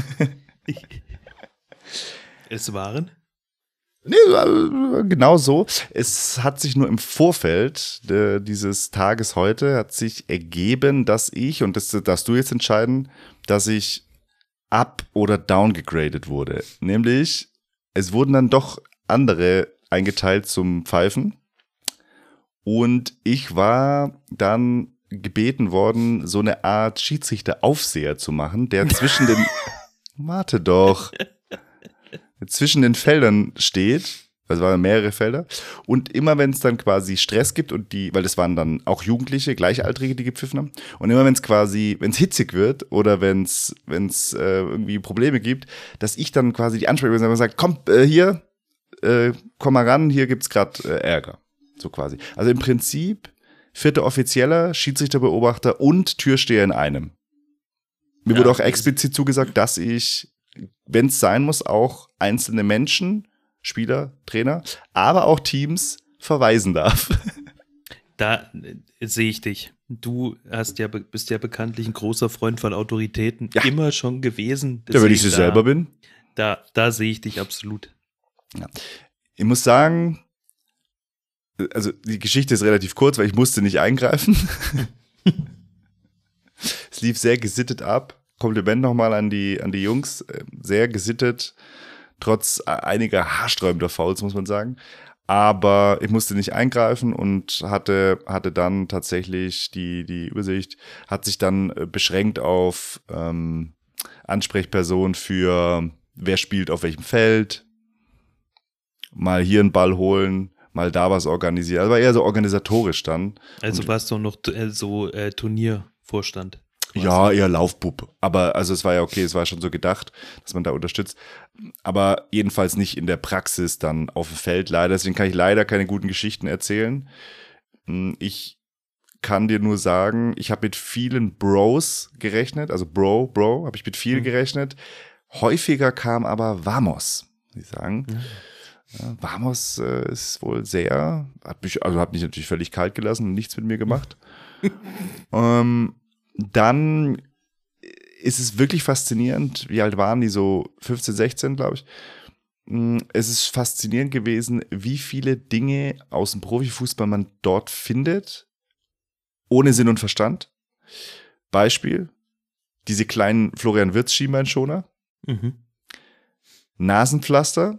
Es waren? Nee, genau so. Es hat sich nur im Vorfeld de, dieses Tages heute hat sich ergeben, dass ich, und das darfst du jetzt entscheiden, dass ich up- oder downgegradet wurde. Nämlich, es wurden dann doch andere eingeteilt zum Pfeifen. Und ich war dann gebeten worden, so eine Art Schiedsrichteraufseher zu machen, der zwischen den... Warte doch... zwischen den Feldern steht, also waren mehrere Felder, und immer wenn es dann quasi Stress gibt und die, weil das waren dann auch Jugendliche, Gleichaltrige, die gepfiffen haben, und immer wenn es quasi, wenn es hitzig wird oder wenn es wenn es äh, irgendwie Probleme gibt, dass ich dann quasi die Ansprechperson sage, sagt, komm äh, hier, äh, komm mal ran, hier gibt's gerade äh, Ärger, so quasi. Also im Prinzip vierter Offizieller, Schiedsrichterbeobachter und Türsteher in einem. Mir ja, wurde auch explizit zugesagt, dass ich, wenn es sein muss, auch einzelne Menschen, Spieler, Trainer, aber auch Teams verweisen darf. Da äh, sehe ich dich. Du hast ja, bist ja bekanntlich ein großer Freund von Autoritäten, ja. immer schon gewesen. Ja, wenn ich sie selber bin. Da, da sehe ich dich absolut. Ja. Ich muss sagen, also die Geschichte ist relativ kurz, weil ich musste nicht eingreifen. Es lief sehr gesittet ab. Kompliment nochmal an die, an die Jungs. Sehr gesittet, trotz einiger haarsträubender Fouls, muss man sagen. Aber ich musste nicht eingreifen und hatte, hatte dann tatsächlich die, die Übersicht, hat sich dann beschränkt auf ähm, Ansprechperson für wer spielt auf welchem Feld, mal hier einen Ball holen, mal da was organisieren. Also war eher so organisatorisch dann. Also und warst du noch äh, so äh, Turniervorstand? Ja, eher Laufbub. Aber also es war ja okay, es war schon so gedacht, dass man da unterstützt. Aber jedenfalls nicht in der Praxis dann auf dem Feld leider. Deswegen kann ich leider keine guten Geschichten erzählen. Ich kann dir nur sagen, ich habe mit vielen Bros gerechnet. Also Bro, Bro, habe ich mit viel mhm. gerechnet. Häufiger kam aber Vamos, muss ich sagen. Mhm. Ja, Vamos äh, ist wohl sehr, hat mich, also hat mich natürlich völlig kalt gelassen und nichts mit mir gemacht. ähm, Dann ist es wirklich faszinierend, wie alt waren die, so fünfzehn, sechzehn, glaube ich. Es ist faszinierend gewesen, wie viele Dinge aus dem Profifußball man dort findet, ohne Sinn und Verstand. Beispiel, diese kleinen Florian Wirtz Schienbeinschoner, Mhm. Nasenpflaster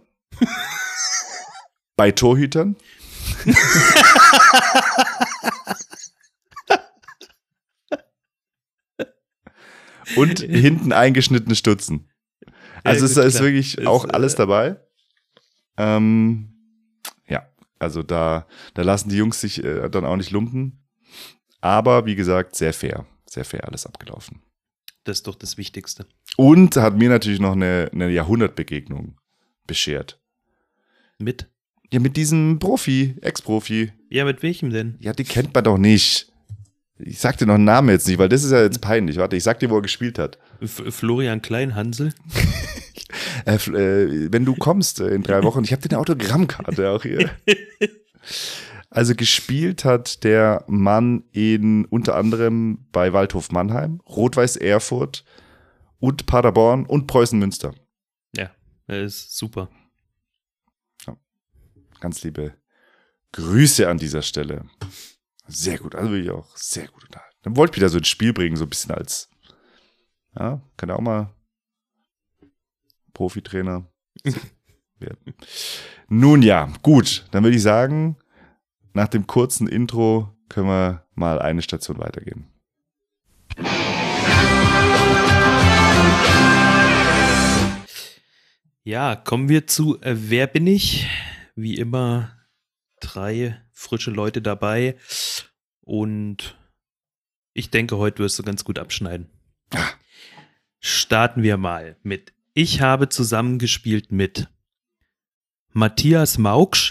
bei Torhütern. Und hinten eingeschnittene Stutzen. Also Ja, es gut, ist klar. wirklich Ist, auch äh, alles dabei. Ähm, ja, also da, da lassen die Jungs sich äh, dann auch nicht lumpen. Aber wie gesagt, sehr fair. Sehr fair alles abgelaufen. Das ist doch das Wichtigste. Und hat mir natürlich noch eine, eine Jahrhundertbegegnung beschert. Mit? Ja, mit diesem Profi, Ex-Profi. Ja, mit welchem denn? Ja, die kennt man doch nicht. Ich sag dir noch einen Namen jetzt nicht, weil das ist ja jetzt peinlich. Warte, ich sag dir, wo er gespielt hat. F Florian Kleinhansel? Äh, äh, wenn du kommst äh, in drei Wochen, ich habe dir eine Autogrammkarte auch hier. Also gespielt hat der Mann in unter anderem bei Waldhof Mannheim, Rot-Weiß Erfurt und Paderborn und Preußen Münster. Ja, er ist super. Ganz liebe Grüße an dieser Stelle. Sehr gut, also will ich auch sehr gut unterhalten. Dann wollte ich wieder so ins Spiel bringen, so ein bisschen als, ja, kann er auch mal Profitrainer werden. Nun ja, gut, dann würde ich sagen, nach dem kurzen Intro können wir mal eine Station weitergehen. Ja, kommen wir zu äh, Wer bin ich? Wie immer drei frische Leute dabei und ich denke, heute wirst du ganz gut abschneiden. Ah. Starten wir mal mit Ich habe zusammengespielt mit Matthias Mauksch,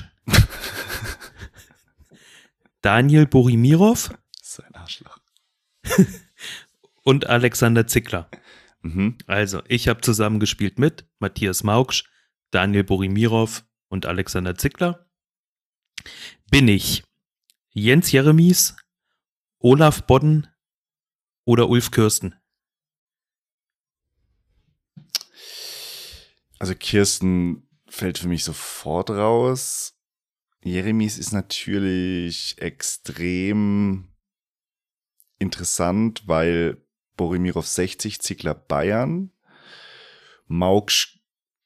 Daniel Borimirov So ein Arschloch. und Alexander Zickler. Mhm. Also, ich habe zusammengespielt mit Matthias Mauksch, Daniel Borimirov und Alexander Zickler. Bin ich Jens Jeremies, Olaf Bodden oder Ulf Kirsten? Also Kirsten fällt für mich sofort raus. Jeremies ist natürlich extrem interessant, weil Borimirov sechzig, Zickler Bayern, Mauksch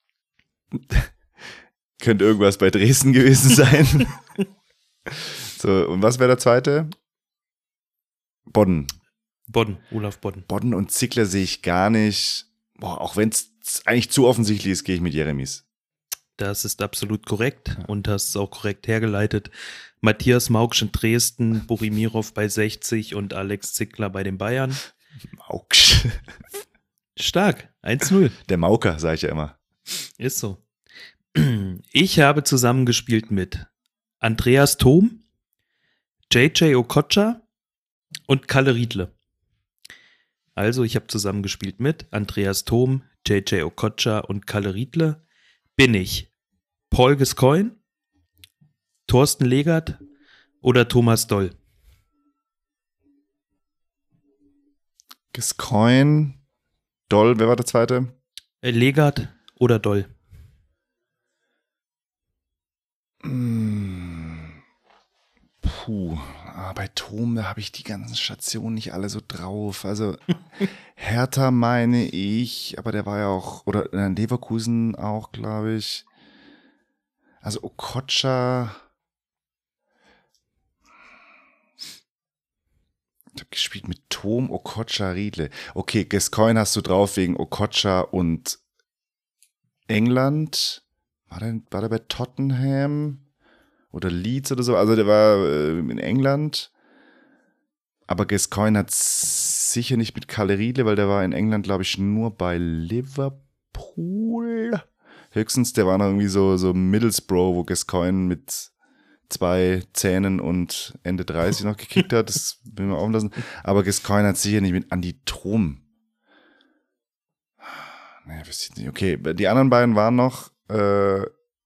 könnte irgendwas bei Dresden gewesen sein. So, und was wäre der zweite? Bodden. Bodden, Olaf Bodden. Bodden und Zickler sehe ich gar nicht. Boah, auch wenn es eigentlich zu offensichtlich ist, gehe ich mit Jeremies. Das ist absolut korrekt und hast es auch korrekt hergeleitet. Matthias Mauksch in Dresden, Borimirov bei sechzig und Alex Zickler bei den Bayern. Mauksch. Stark, eins null. Der Mauker, sage ich ja immer. Ist so. Ich habe zusammengespielt mit Andreas Thom, J J Okocha und Kalle Riedle. Also, ich habe zusammengespielt mit Andreas Thom, J J Okocha und Kalle Riedle. Bin ich Paul Gascoigne, Thorsten Legert oder Thomas Doll? Gascoigne, Doll, wer war der zweite? Äh, Legert oder Doll? Mm. Puh, ah, bei Thom, da habe ich die ganzen Stationen nicht alle so drauf. Also Hertha meine ich, aber der war ja auch, oder in Leverkusen auch, glaube ich. Also Okocha. Ich habe gespielt mit Thom, Okocha, Riedle. Okay, Gascoigne hast du drauf wegen Okocha und England. War der, war der bei Tottenham oder Leeds oder so? Also der war äh, in England. Aber Gascoigne hat sicher nicht mit Kalle Riedle, weil der war in England, glaube ich, nur bei Liverpool. Höchstens, der war noch irgendwie so, so Middlesbrough, wo Gascoigne mit zwei Zähnen und Ende dreißig noch gekickt hat. Das will man offen lassen. Aber Gascoigne hat sicher nicht mit Andi Thom. Naja, wüsste ich nicht. Okay, die anderen beiden waren noch äh,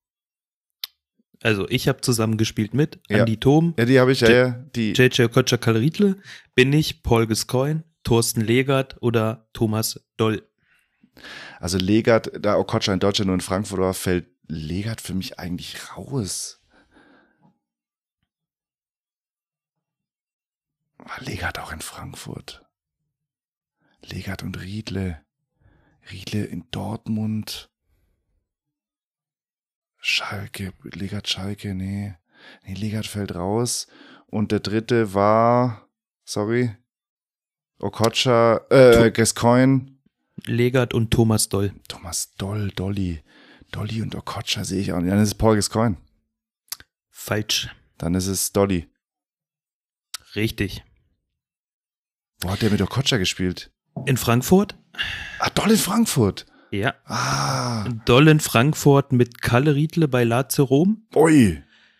Also, ich habe zusammengespielt mit Ja. Andi Thom, ja, die habe ich, ja, J- ja, die, J J Okocha, Kalle Riedle. Bin ich Paul Gascoigne, Thorsten Legert oder Thomas Doll? also Legert, da Okocha in Deutschland und in Frankfurt war, fällt Legert für mich eigentlich raus. War Legert auch in Frankfurt? Legat und Riedle. Riedle in Dortmund. Schalke, Legat Schalke, nee. Nee, Legat fällt raus. Und der dritte war, sorry, Okocha, äh, Gascoigne. Legat und Thomas Doll. Thomas Doll, Dolly. Dolly und Okocha sehe ich auch nicht. Dann ist es Paul Gascoigne. Falsch. Dann ist es Dolly. Richtig. Wo hat der mit Okocha gespielt? In Frankfurt? Ah, Doll in Frankfurt. Ja. Ah. Doll in Frankfurt mit Kalle Riedle bei Lazio Rom. Ui.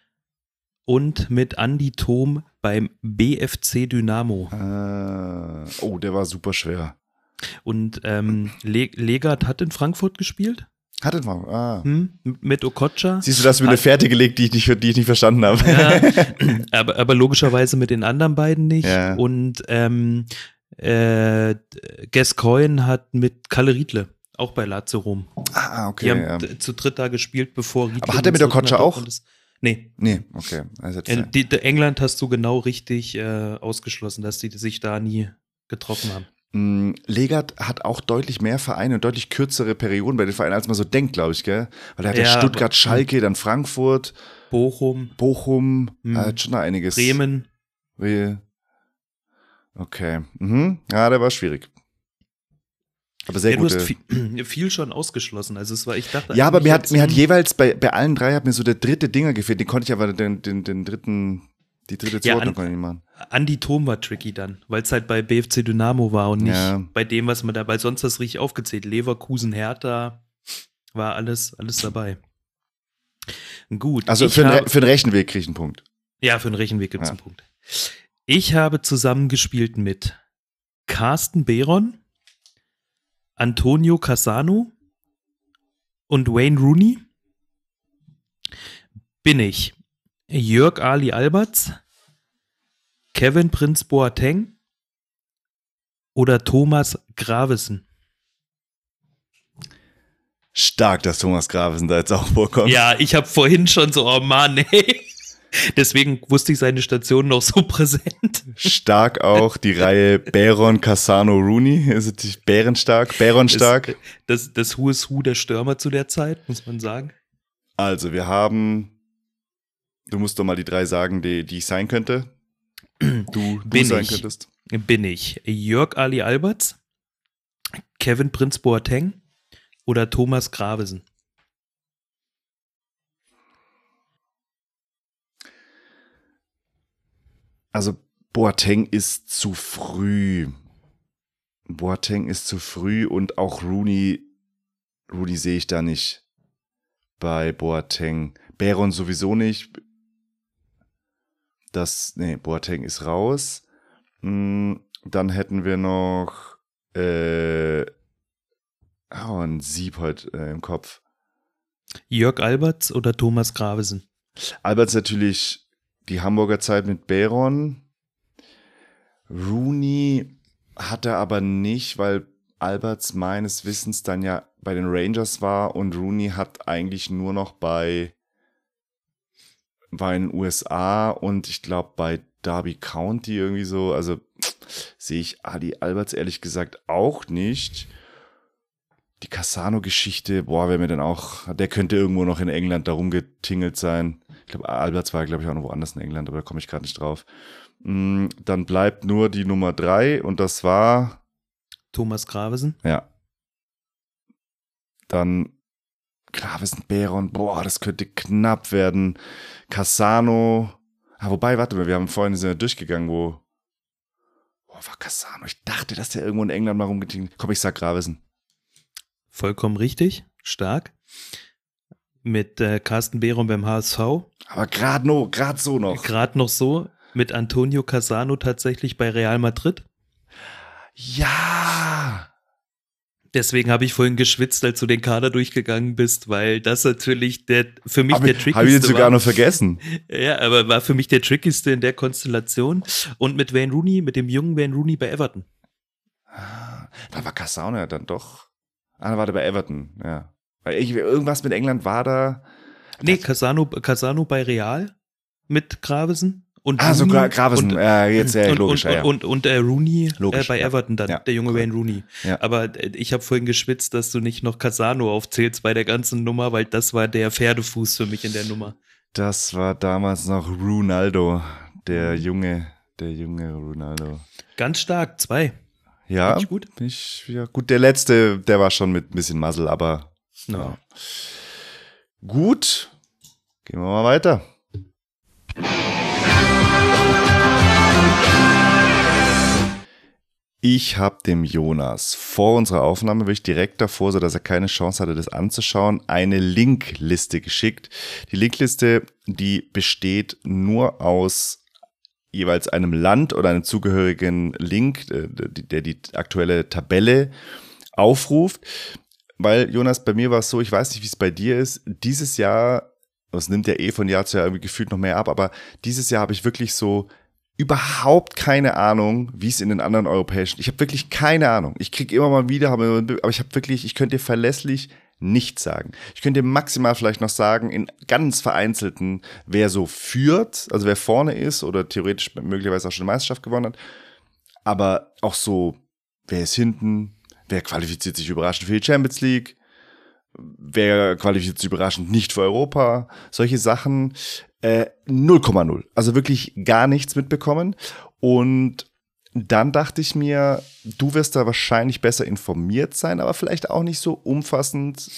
Und mit Andi Thom beim B F C Dynamo. Äh, oh, der war super schwer. Und ähm, Le- Legat hat in Frankfurt gespielt. Hatte man, ah. Hm, mit Okocha. Siehst du, das mir eine Fährte gelegt, die ich nicht, die ich nicht verstanden habe. Ja, aber, aber logischerweise mit den anderen beiden nicht. Ja. Und ähm, äh, Gascoigne hat mit Kalle Riedle, auch bei Lazio Rom. Ah, okay. Die haben Ja. d- zu dritt da gespielt, bevor Riedle. Aber hat er mit zurück nach Okocha auch? Dortmund ist. Nee. Nee, okay. Also jetzt, Äh, die, die England hast du genau richtig äh, ausgeschlossen, dass die sich da nie getroffen haben. mh, Legat hat auch deutlich mehr Vereine und deutlich kürzere Perioden bei den Vereinen, als man so denkt, glaube ich, gell? Weil er hat ja, Ja, Stuttgart, aber- Schalke, dann Frankfurt, Bochum, Bochum, Hm. er hat schon noch einiges. Bremen. Wie- Okay. Mhm. Ja, der war schwierig. Aber sehr Ja, du gut. hast viel, viel schon ausgeschlossen. Also es war, ich dachte. Ja, aber eigentlich mir hat, jetzt, mir hat hm, jeweils bei, bei allen drei hat mir so der dritte Dinger gefehlt. Den konnte ich aber den, den, den dritten, die dritte Ja, Zuordnung an- konnte ich nicht machen. Andi Thom war tricky dann, weil es halt bei B F C Dynamo war und nicht Ja. bei dem, was man da, weil sonst das richtig aufgezählt. Leverkusen, Hertha, war alles, alles dabei. Gut. Also ich für, den, habe, Re- für den Rechenweg kriege ich einen Punkt. ja, für den Rechenweg gibt es Ja. einen Punkt. Ich habe zusammengespielt mit Carsten Behron, Antonio Cassano und Wayne Rooney. Bin ich Jörg Ali Alberts, Kevin Prince Boateng oder Thomas Gravesen? Stark, dass Thomas Gravesen da jetzt auch vorkommt. Ja, ich habe vorhin schon so, oh Mann, ey. Deswegen wusste ich seine Station noch so präsent. Stark auch die Reihe Behron, Cassano, Rooney. Also die Bärenstark, Bärenstark. Das, das, das Who is Who der Stürmer zu der Zeit, muss man sagen. Also wir haben, du musst doch mal die drei sagen, die, die ich sein könnte. Du, du Bin sein ich. könntest. Bin ich Jörg Ali Alberts, Kevin Prince Boateng oder Thomas Gravesen? Also Boateng ist zu früh. Boateng ist zu früh und auch Rooney, Rooney sehe ich da nicht bei Boateng. Behron sowieso nicht. Das, nee, Boateng ist raus. Mm, Dann hätten wir noch äh, oh, ein Sieb heute äh, im Kopf. Jörg Alberts oder Thomas Gravesen? Alberts natürlich die Hamburger Zeit mit Behron. Rooney hat er aber nicht, weil Alberts meines Wissens dann ja bei den Rangers war und Rooney hat eigentlich nur noch bei, bei den U S A und ich glaube bei Derby County irgendwie so. Also sehe ich Ali Alberts ehrlich gesagt auch nicht. Die Cassano-Geschichte, boah, wer mir denn auch, der könnte irgendwo noch in England da rumgetingelt sein. Ich glaube, Alberts war, glaube ich, auch noch woanders in England, aber da komme ich gerade nicht drauf. Mm, Dann bleibt nur die Nummer drei und das war, Thomas Gravesen? ja, dann Gravesen, Behron, boah, das könnte knapp werden. Cassano, ah, wobei, warte mal, wir haben vorhin sind wir durchgegangen, wo, wo war Cassano? Ich dachte, dass der irgendwo in England mal rumgetingelt. Komm, ich sag Gravesen. Vollkommen richtig, stark. Mit äh, Carsten Behron beim H S V. Aber gerade no, gerade so noch. Gerade noch so. Mit Antonio Cassano tatsächlich bei Real Madrid. Ja. Deswegen habe ich vorhin geschwitzt, als du den Kader durchgegangen bist, weil das natürlich der für mich Habe der ich, trickigste hab ich jetzt sogar war. noch vergessen. Ja, aber war für mich der trickigste in der Konstellation. Und mit Wayne Rooney, mit dem jungen Wayne Rooney bei Everton. Ah, Da war Cassano ja dann doch. Ah, da war der bei Everton, ja. Weil ich, irgendwas mit England war da. Nee, Cassano, Cassano bei Real mit Gravesen Und ah, Rooney, so Gra- Gravesen, und, ja, jetzt ja, und, logisch. Und, ja, ja. und, und, und äh, Rooney Logisch, äh, bei ja. Everton dann, Ja. der junge Wayne Rooney. Ja. Aber äh, ich habe vorhin geschwitzt, dass du nicht noch Casano aufzählst bei der ganzen Nummer, weil das war der Pferdefuß für mich in der Nummer. Das war damals noch Ronaldo, der junge, der junge Ronaldo. Ganz stark, zwei. Ja, Find ich gut. Ich, ja, gut. Der letzte, der war schon mit ein bisschen Muzzle, aber No. ja. Gut, gehen wir mal weiter. Ich habe dem Jonas vor unserer Aufnahme, wirklich direkt davor, sodass er keine Chance hatte, das anzuschauen, eine Linkliste geschickt. Die Linkliste, die besteht nur aus jeweils einem Land oder einem zugehörigen Link, der die aktuelle Tabelle aufruft. Weil, Jonas, bei mir war es so, ich weiß nicht, wie es bei dir ist, dieses Jahr, das nimmt ja eh von Jahr zu Jahr irgendwie gefühlt noch mehr ab, aber dieses Jahr habe ich wirklich so überhaupt keine Ahnung, wie es in den anderen europäischen, ich habe wirklich keine Ahnung. Ich kriege immer mal wieder, aber ich habe wirklich, ich könnte dir verlässlich nichts sagen. Ich könnte dir maximal vielleicht noch sagen, in ganz vereinzelten, wer so führt, also wer vorne ist oder theoretisch möglicherweise auch schon eine Meisterschaft gewonnen hat, aber auch so, wer ist hinten, wer qualifiziert sich überraschend für die Champions League, wer qualifiziert sich überraschend nicht für Europa, solche Sachen, äh, null Komma null. Also wirklich gar nichts mitbekommen. Und dann dachte ich mir, du wirst da wahrscheinlich besser informiert sein, aber vielleicht auch nicht so umfassend,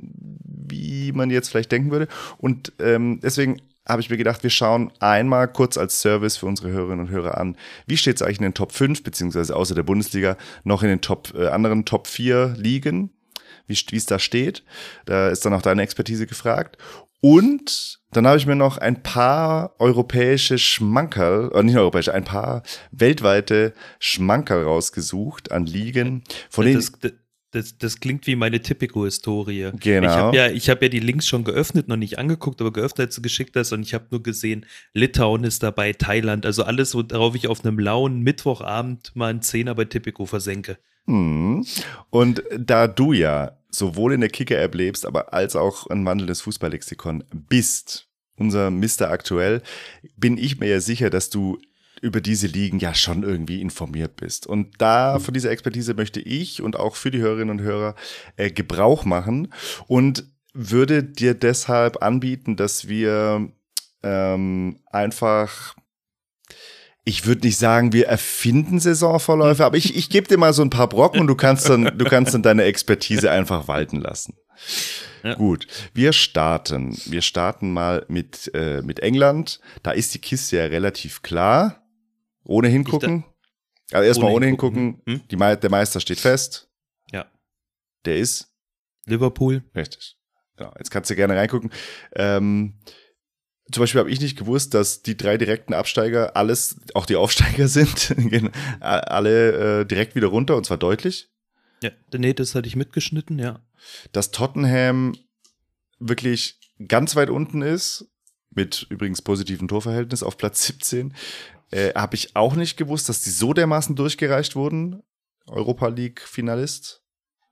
wie man jetzt vielleicht denken würde. Und ähm, deswegen habe ich mir gedacht, wir schauen einmal kurz als Service für unsere Hörerinnen und Hörer an, wie steht es eigentlich in den Top fünf, beziehungsweise außer der Bundesliga noch in den Top, äh, anderen Top vier Ligen, wie es da steht. Da ist dann auch deine Expertise gefragt. Und dann habe ich mir noch ein paar europäische Schmankerl, oder nicht nur europäische, ein paar weltweite Schmankerl rausgesucht an Ligen, von denen das, das, das, das klingt wie meine Typico-Historie. Genau. Ich habe ja, ich hab ja die Links schon geöffnet, noch nicht angeguckt, aber geöffnet, als du geschickt hast, und ich habe nur gesehen, Litauen ist dabei, Thailand, also alles, worauf ich auf einem lauen Mittwochabend mal einen Zehner bei Typico versenke. Hm. Und da du ja sowohl in der Kicker-App lebst, aber als auch ein wandelndes Fußballlexikon bist, unser Mister Aktuell, bin ich mir ja sicher, dass du über diese Ligen ja schon irgendwie informiert bist. Und da von dieser Expertise möchte ich und auch für die Hörerinnen und Hörer äh, Gebrauch machen und würde dir deshalb anbieten, dass wir ähm, einfach, ich würde nicht sagen, wir erfinden Saisonverläufe, aber ich, ich gebe dir mal so ein paar Brocken und du kannst dann, du kannst dann deine Expertise einfach walten lassen. Ja. Gut, wir starten. Wir starten mal mit, äh, mit England. Da ist die Kiste ja relativ klar. Ohne hingucken. Also erstmal ohne hingucken. hingucken. Hm? Die Me- der Meister steht fest. Ja. Der ist? Liverpool. Richtig. Genau. Jetzt kannst du gerne reingucken. Ähm, Zum Beispiel habe ich nicht gewusst, dass die drei direkten Absteiger alles, auch die Aufsteiger sind, gehen alle äh, direkt wieder runter und zwar deutlich. Ja, nee, das hatte ich mitgeschnitten, ja. Dass Tottenham wirklich ganz weit unten ist, mit übrigens positivem Torverhältnis auf Platz siebzehn, äh, habe ich auch nicht gewusst, dass die so dermaßen durchgereicht wurden. Europa League Finalist.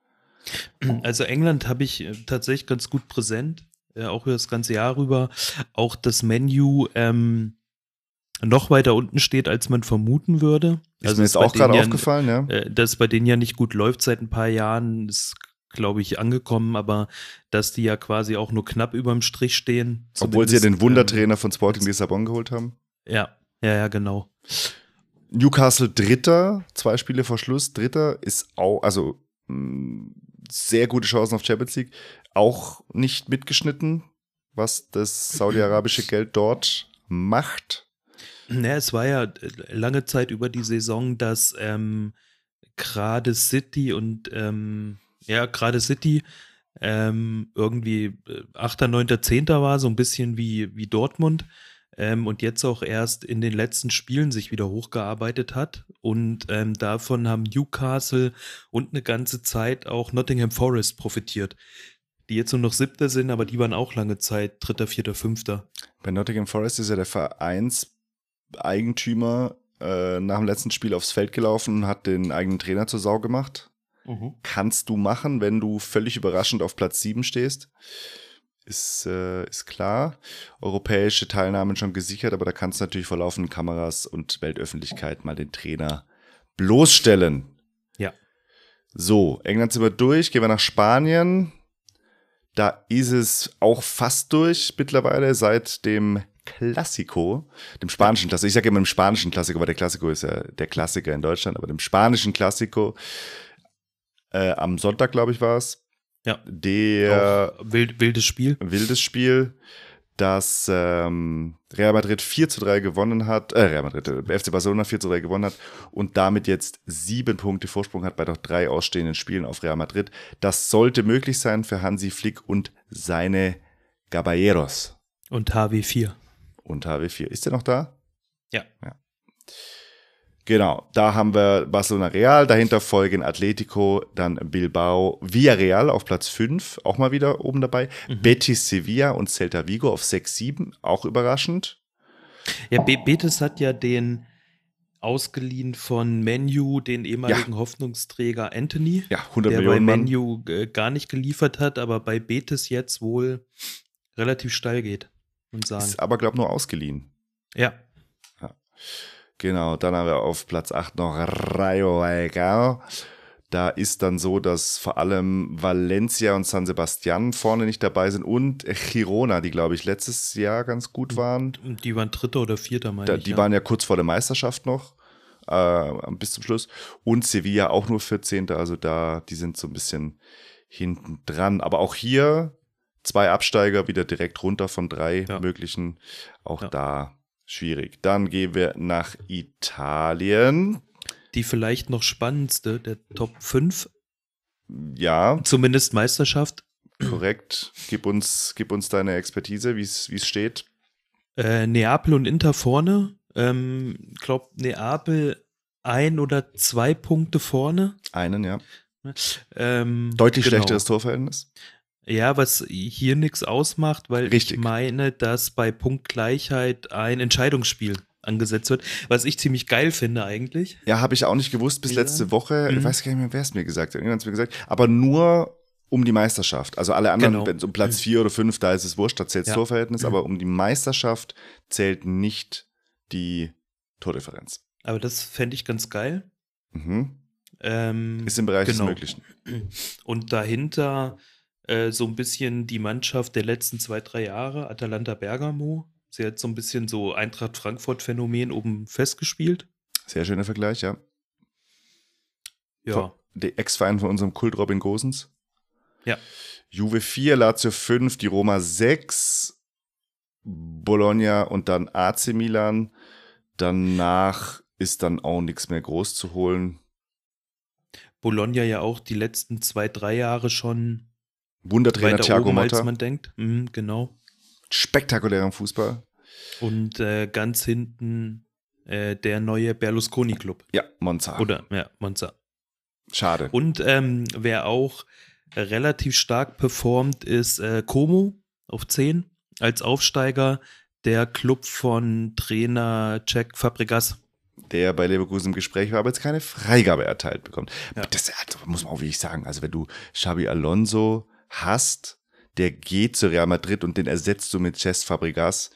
Also England habe ich tatsächlich ganz gut präsent. Ja, auch über das ganze Jahr rüber, auch das Menu ähm, noch weiter unten steht, als man vermuten würde. Ist also mir jetzt auch gerade ja, aufgefallen, ja. Äh, dass bei denen ja nicht gut läuft seit ein paar Jahren, ist, glaube ich, angekommen, aber dass die ja quasi auch nur knapp überm Strich stehen. Obwohl sie ja den Wundertrainer ähm, von Sporting Lissabon geholt haben. Ja, ja, ja, genau. Newcastle Dritter, zwei Spiele vor Schluss. Dritter ist auch, also mh, sehr gute Chancen auf Champions League. Auch nicht mitgeschnitten, was das saudi-arabische Geld dort macht. Ja, es war ja lange Zeit über die Saison, dass ähm, gerade City und ähm, ja, gerade City ähm, irgendwie achter, neunter, zehnter war, so ein bisschen wie, wie Dortmund. Ähm, und jetzt auch erst in den letzten Spielen sich wieder hochgearbeitet hat. Und ähm, davon haben Newcastle und eine ganze Zeit auch Nottingham Forest profitiert, die jetzt nur noch Siebter sind, aber die waren auch lange Zeit Dritter, Vierter, Fünfter. Bei Nottingham Forest ist ja der Vereinseigentümer äh, nach dem letzten Spiel aufs Feld gelaufen und hat den eigenen Trainer zur Sau gemacht. Mhm. Kannst du machen, wenn du völlig überraschend auf Platz sieben stehst. ist, äh, ist klar. Europäische Teilnahmen schon gesichert, aber da kannst du natürlich vor laufenden Kameras und Weltöffentlichkeit mal den Trainer bloßstellen. Ja. So, England sind wir durch, gehen wir nach Spanien. Da ist es auch fast durch mittlerweile seit dem Klassiko, dem spanischen Klassiko. Ich sage immer dem spanischen Klassiko, weil der Klassiko ist ja der Klassiker in Deutschland, aber dem spanischen Klassiko äh, am Sonntag, glaube ich, war es. Ja. Der Auch wild, wildes Spiel. Wildes Spiel, das ähm, Real Madrid vier zu drei gewonnen hat, äh, Real Madrid, äh, F C Barcelona vier zu drei gewonnen hat und damit jetzt sieben Punkte Vorsprung hat bei noch drei ausstehenden Spielen auf Real Madrid. Das sollte möglich sein für Hansi Flick und seine Caballeros. Und H W vier. Und H W vier. Ist der noch da? Ja. Ja. Genau, da haben wir Barcelona Real, dahinter folgen Atletico, dann Bilbao, Villarreal auf Platz fünf, auch mal wieder oben dabei, mhm. Betis Sevilla und Celta Vigo auf sechs sieben, auch überraschend. Ja, Be- Betis hat ja den ausgeliehen von Menu, den ehemaligen ja. Hoffnungsträger Anthony, ja, hundert der Millionen bei Menu äh, gar nicht geliefert hat, aber bei Betis jetzt wohl relativ steil geht. Und sagen. Ist aber, glaube ich, nur ausgeliehen. Ja. ja. Genau, dann haben wir auf Platz acht noch Rayo Vallecano. Da ist dann so, dass vor allem Valencia und San Sebastian vorne nicht dabei sind und Girona, die, glaube ich, letztes Jahr ganz gut waren. Die waren Dritter oder Vierter, meine da, ich. Die ja. waren ja kurz vor der Meisterschaft noch, äh, bis zum Schluss. Und Sevilla auch nur vierzehnter Also da, die sind so ein bisschen hinten dran. Aber auch hier zwei Absteiger wieder direkt runter von drei ja. möglichen. Auch ja. da schwierig. Dann gehen wir nach Italien. Die vielleicht noch spannendste, der Top fünf. Ja. Zumindest Meisterschaft. Korrekt. Gib uns, gib uns deine Expertise, wie es steht. Äh, Neapel und Inter vorne. Ich ähm, glaube, Neapel ein oder zwei Punkte vorne. Einen, ja. Ähm, Deutlich genau. schlechteres Torverhältnis. Ja, was hier nichts ausmacht, weil Richtig. ich meine, dass bei Punktgleichheit ein Entscheidungsspiel angesetzt wird, was ich ziemlich geil finde eigentlich. Ja, habe ich auch nicht gewusst bis ja. letzte Woche. Mhm. Ich weiß gar nicht mehr, wer es mir gesagt hat. Irgendwann hat es mir gesagt. Aber nur um die Meisterschaft. Also alle anderen, genau. wenn es um Platz vier oder fünf, da ist es wurscht, da zählt das ja. Torverhältnis. Mhm. Aber um die Meisterschaft zählt nicht die Tordifferenz. Aber das fände ich ganz geil. Mhm. Ähm, ist im Bereich genau. des Möglichen. Und dahinter äh, so ein bisschen die Mannschaft der letzten zwei, drei Jahre, Atalanta Bergamo. Sie hat so ein bisschen so Eintracht Frankfurt-Phänomen oben festgespielt. Sehr schöner Vergleich, ja. Ja. Der Ex-Verein von unserem Kult Robin Gosens. Ja. Juve vier, Lazio fünf, die Roma sechs, Bologna und dann A C Milan. Danach ist dann auch nichts mehr groß zu holen. Bologna ja auch die letzten zwei, drei Jahre schon Wundertrainer weiter Thiago oben, Motta. als man denkt. Mhm, genau. Spektakulären Fußball. Und äh, ganz hinten äh, der neue Berlusconi-Club. Ja, Monza. Oder, ja, Monza. Schade. Und ähm, wer auch relativ stark performt, ist äh, Como auf zehn als Aufsteiger. Der Club von Trainer Jack Fabregas. Der bei Leverkusen im Gespräch war, aber jetzt keine Freigabe erteilt bekommt. Ja. Das also, muss man auch wirklich sagen. Also wenn du Xabi Alonso hast, der geht zu Real Madrid und den ersetzt du mit Cesc Fabregas.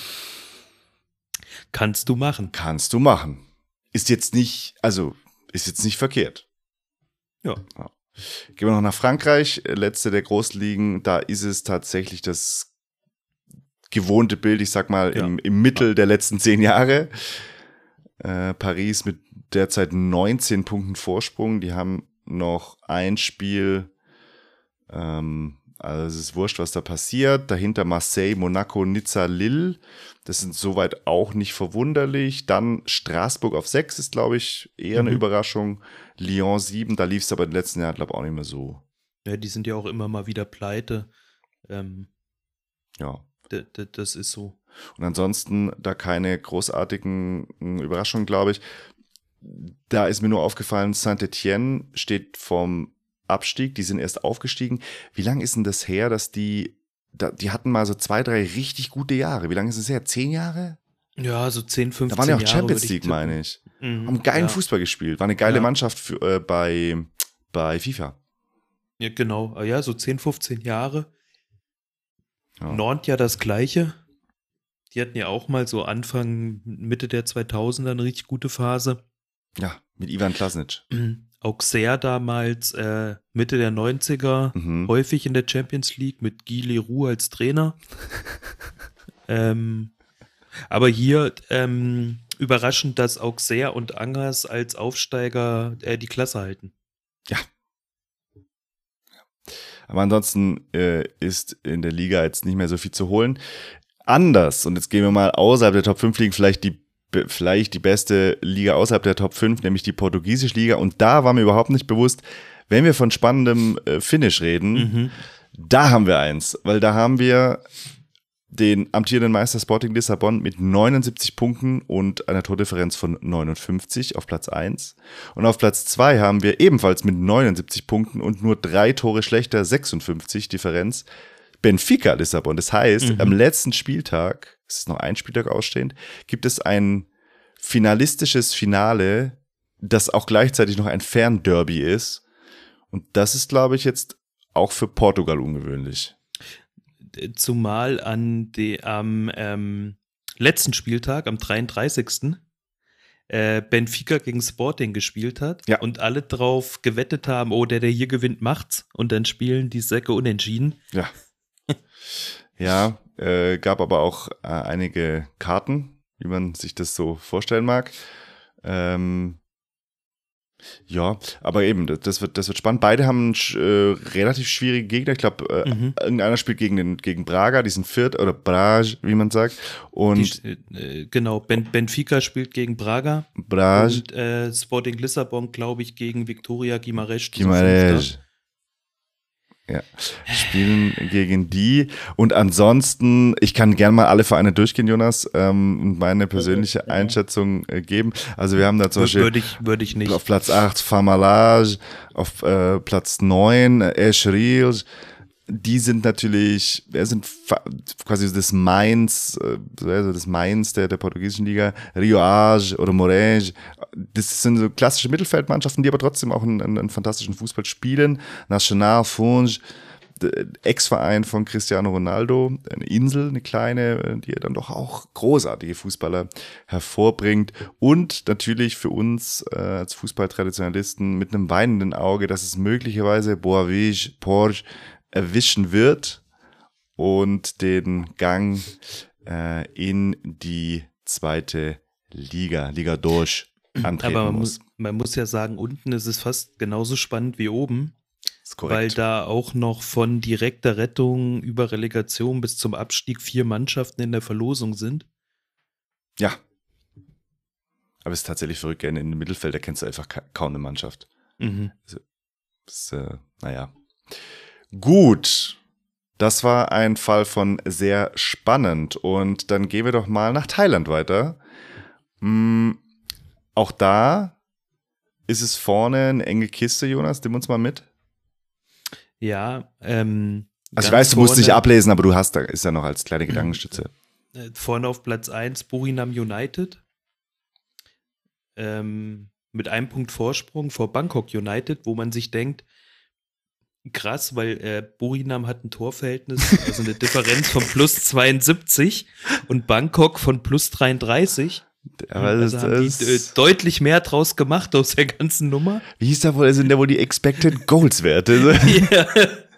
Kannst du machen. Kannst du machen. Ist jetzt nicht, also ist jetzt nicht verkehrt. Ja. ja. Gehen wir noch nach Frankreich, letzte der Großligen. Da ist es tatsächlich das gewohnte Bild, ich sag mal, ja. im, im Mittel der letzten zehn Jahre. Äh, Paris mit derzeit neunzehn Punkten Vorsprung. Die haben noch ein Spiel, ähm, also es ist wurscht, was da passiert. Dahinter Marseille, Monaco, Nizza, Lille. Das sind soweit auch nicht verwunderlich. Dann Straßburg auf sechs ist, glaube ich, eher eine mhm. Überraschung. Lyon sieben, da lief es aber in den letzten Jahren, glaube ich, auch nicht mehr so. Ja, die sind ja auch immer mal wieder pleite. Ähm, ja. D- d- das ist so. Und ansonsten da keine großartigen Überraschungen, glaube ich. Da ist mir nur aufgefallen, Saint-Étienne steht vom Abstieg, die sind erst aufgestiegen. Wie lange ist denn das her, dass die, da, die hatten mal so zwei, drei richtig gute Jahre. Wie lange ist es her? Zehn Jahre? Ja, so zehn, fünfzehn Da waren ja auch Jahre, Champions würde ich League, meine ich. Mhm, Haben geilen ja. Fußball gespielt. War eine geile Ja. Mannschaft für, äh, bei, bei FIFA. Ja, genau. Ja, so zehn, fünfzehn Jahre. Ja. Nantes ja das Gleiche. Die hatten ja auch mal so Anfang, Mitte der zweitausender eine richtig gute Phase. Ja, mit Ivan Klasnic. Auxerre damals äh, Mitte der neunziger, mhm. häufig in der Champions League mit Guy Leroux als Trainer. ähm, aber hier ähm, überraschend, dass Auxerre und Angers als Aufsteiger äh, die Klasse halten. Ja. Aber ansonsten äh, ist in der Liga jetzt nicht mehr so viel zu holen. Anders, und jetzt gehen wir mal außerhalb der Top fünf Ligen, vielleicht die, vielleicht die beste Liga außerhalb der Top fünf, nämlich die portugiesische Liga. Und da war mir überhaupt nicht bewusst, wenn wir von spannendem äh, Finish reden, mhm. da haben wir eins. Weil da haben wir den amtierenden Meister Sporting Lissabon mit neunundsiebzig Punkten und einer Tordifferenz von neunundfünfzig auf Platz eins. Und auf Platz zwei haben wir ebenfalls mit neunundsiebzig Punkten und nur drei Tore schlechter, sechsundfünfzig Differenz, Benfica Lissabon. Das heißt, mhm. am letzten Spieltag, es ist noch ein Spieltag ausstehend, gibt es ein finalistisches Finale, das auch gleichzeitig noch ein Fernderby ist. Und das ist, glaube ich, jetzt auch für Portugal ungewöhnlich. Zumal an die, am ähm, letzten Spieltag, am dreiunddreißigsten Äh, Benfica gegen Sporting gespielt hat ja. und alle drauf gewettet haben, oh, der, der hier gewinnt, macht's. Und dann spielen die Säcke unentschieden. Ja. Ja, äh, gab aber auch äh, einige Karten, wie man sich das so vorstellen mag. Ähm, ja, aber eben, das wird, das wird spannend. Beide haben äh, relativ schwierige Gegner. Ich glaube, äh, mhm. irgendeiner spielt gegen, den, gegen Braga, die sind viert, oder Brage, wie man sagt. Und die, äh, genau, ben, Benfica spielt gegen Braga. Brage. Und äh, Sporting Lissabon, glaube ich, gegen Victoria Guimarães. Guimarães. Ja, spielen gegen die. Und ansonsten, ich kann gerne mal alle Vereine durchgehen, Jonas, ähm, und meine persönliche ja. Einschätzung äh, geben. Also wir haben da zum Beispiel würde ich, würde ich nicht. auf Platz acht Famalage, auf äh, Platz neun Escheril. Die sind natürlich, wer sind quasi das Mainz, also das Mainz der, der portugiesischen Liga, Rio Ave oder Moreirense. Das sind so klassische Mittelfeldmannschaften, die aber trotzdem auch einen, einen, einen fantastischen Fußball spielen. Nacional, Fonge, Ex-Verein von Cristiano Ronaldo, eine Insel, eine kleine, die dann doch auch großartige Fußballer hervorbringt. Und natürlich für uns äh, als Fußballtraditionalisten mit einem weinenden Auge, dass es möglicherweise Boavich, Porto erwischen wird und den Gang äh, in die zweite Liga, Liga durch, antreten Aber man muss. muss. Man muss ja sagen, unten ist es fast genauso spannend wie oben, ist korrekt. Weil da auch noch von direkter Rettung über Relegation bis zum Abstieg vier Mannschaften in der Verlosung sind. Ja. Aber es ist tatsächlich verrückt, in dem Mittelfeld, da kennst du einfach kaum eine Mannschaft. Mhm. Also, das ist, äh, naja. Gut, das war ein Fall von sehr spannend und dann gehen wir doch mal nach Thailand weiter. Hm, auch da ist es vorne eine enge Kiste, Jonas, nimm uns mal mit. Ja, ähm. Also ich weiß, du musst dich ablesen, aber du hast da, ist ja noch als kleine Gedankenstütze. Vorne auf Platz eins Borinam United. Ähm, mit einem Punkt Vorsprung vor Bangkok United, wo man sich denkt, krass, weil äh, Borinam hat ein Torverhältnis, also eine Differenz von plus zweiundsiebzig und Bangkok von plus dreiunddreißig. Aber also das, haben die äh, deutlich mehr draus gemacht aus der ganzen Nummer. Wie hieß da wohl, sind da wohl die Expected Goals Werte? Ja.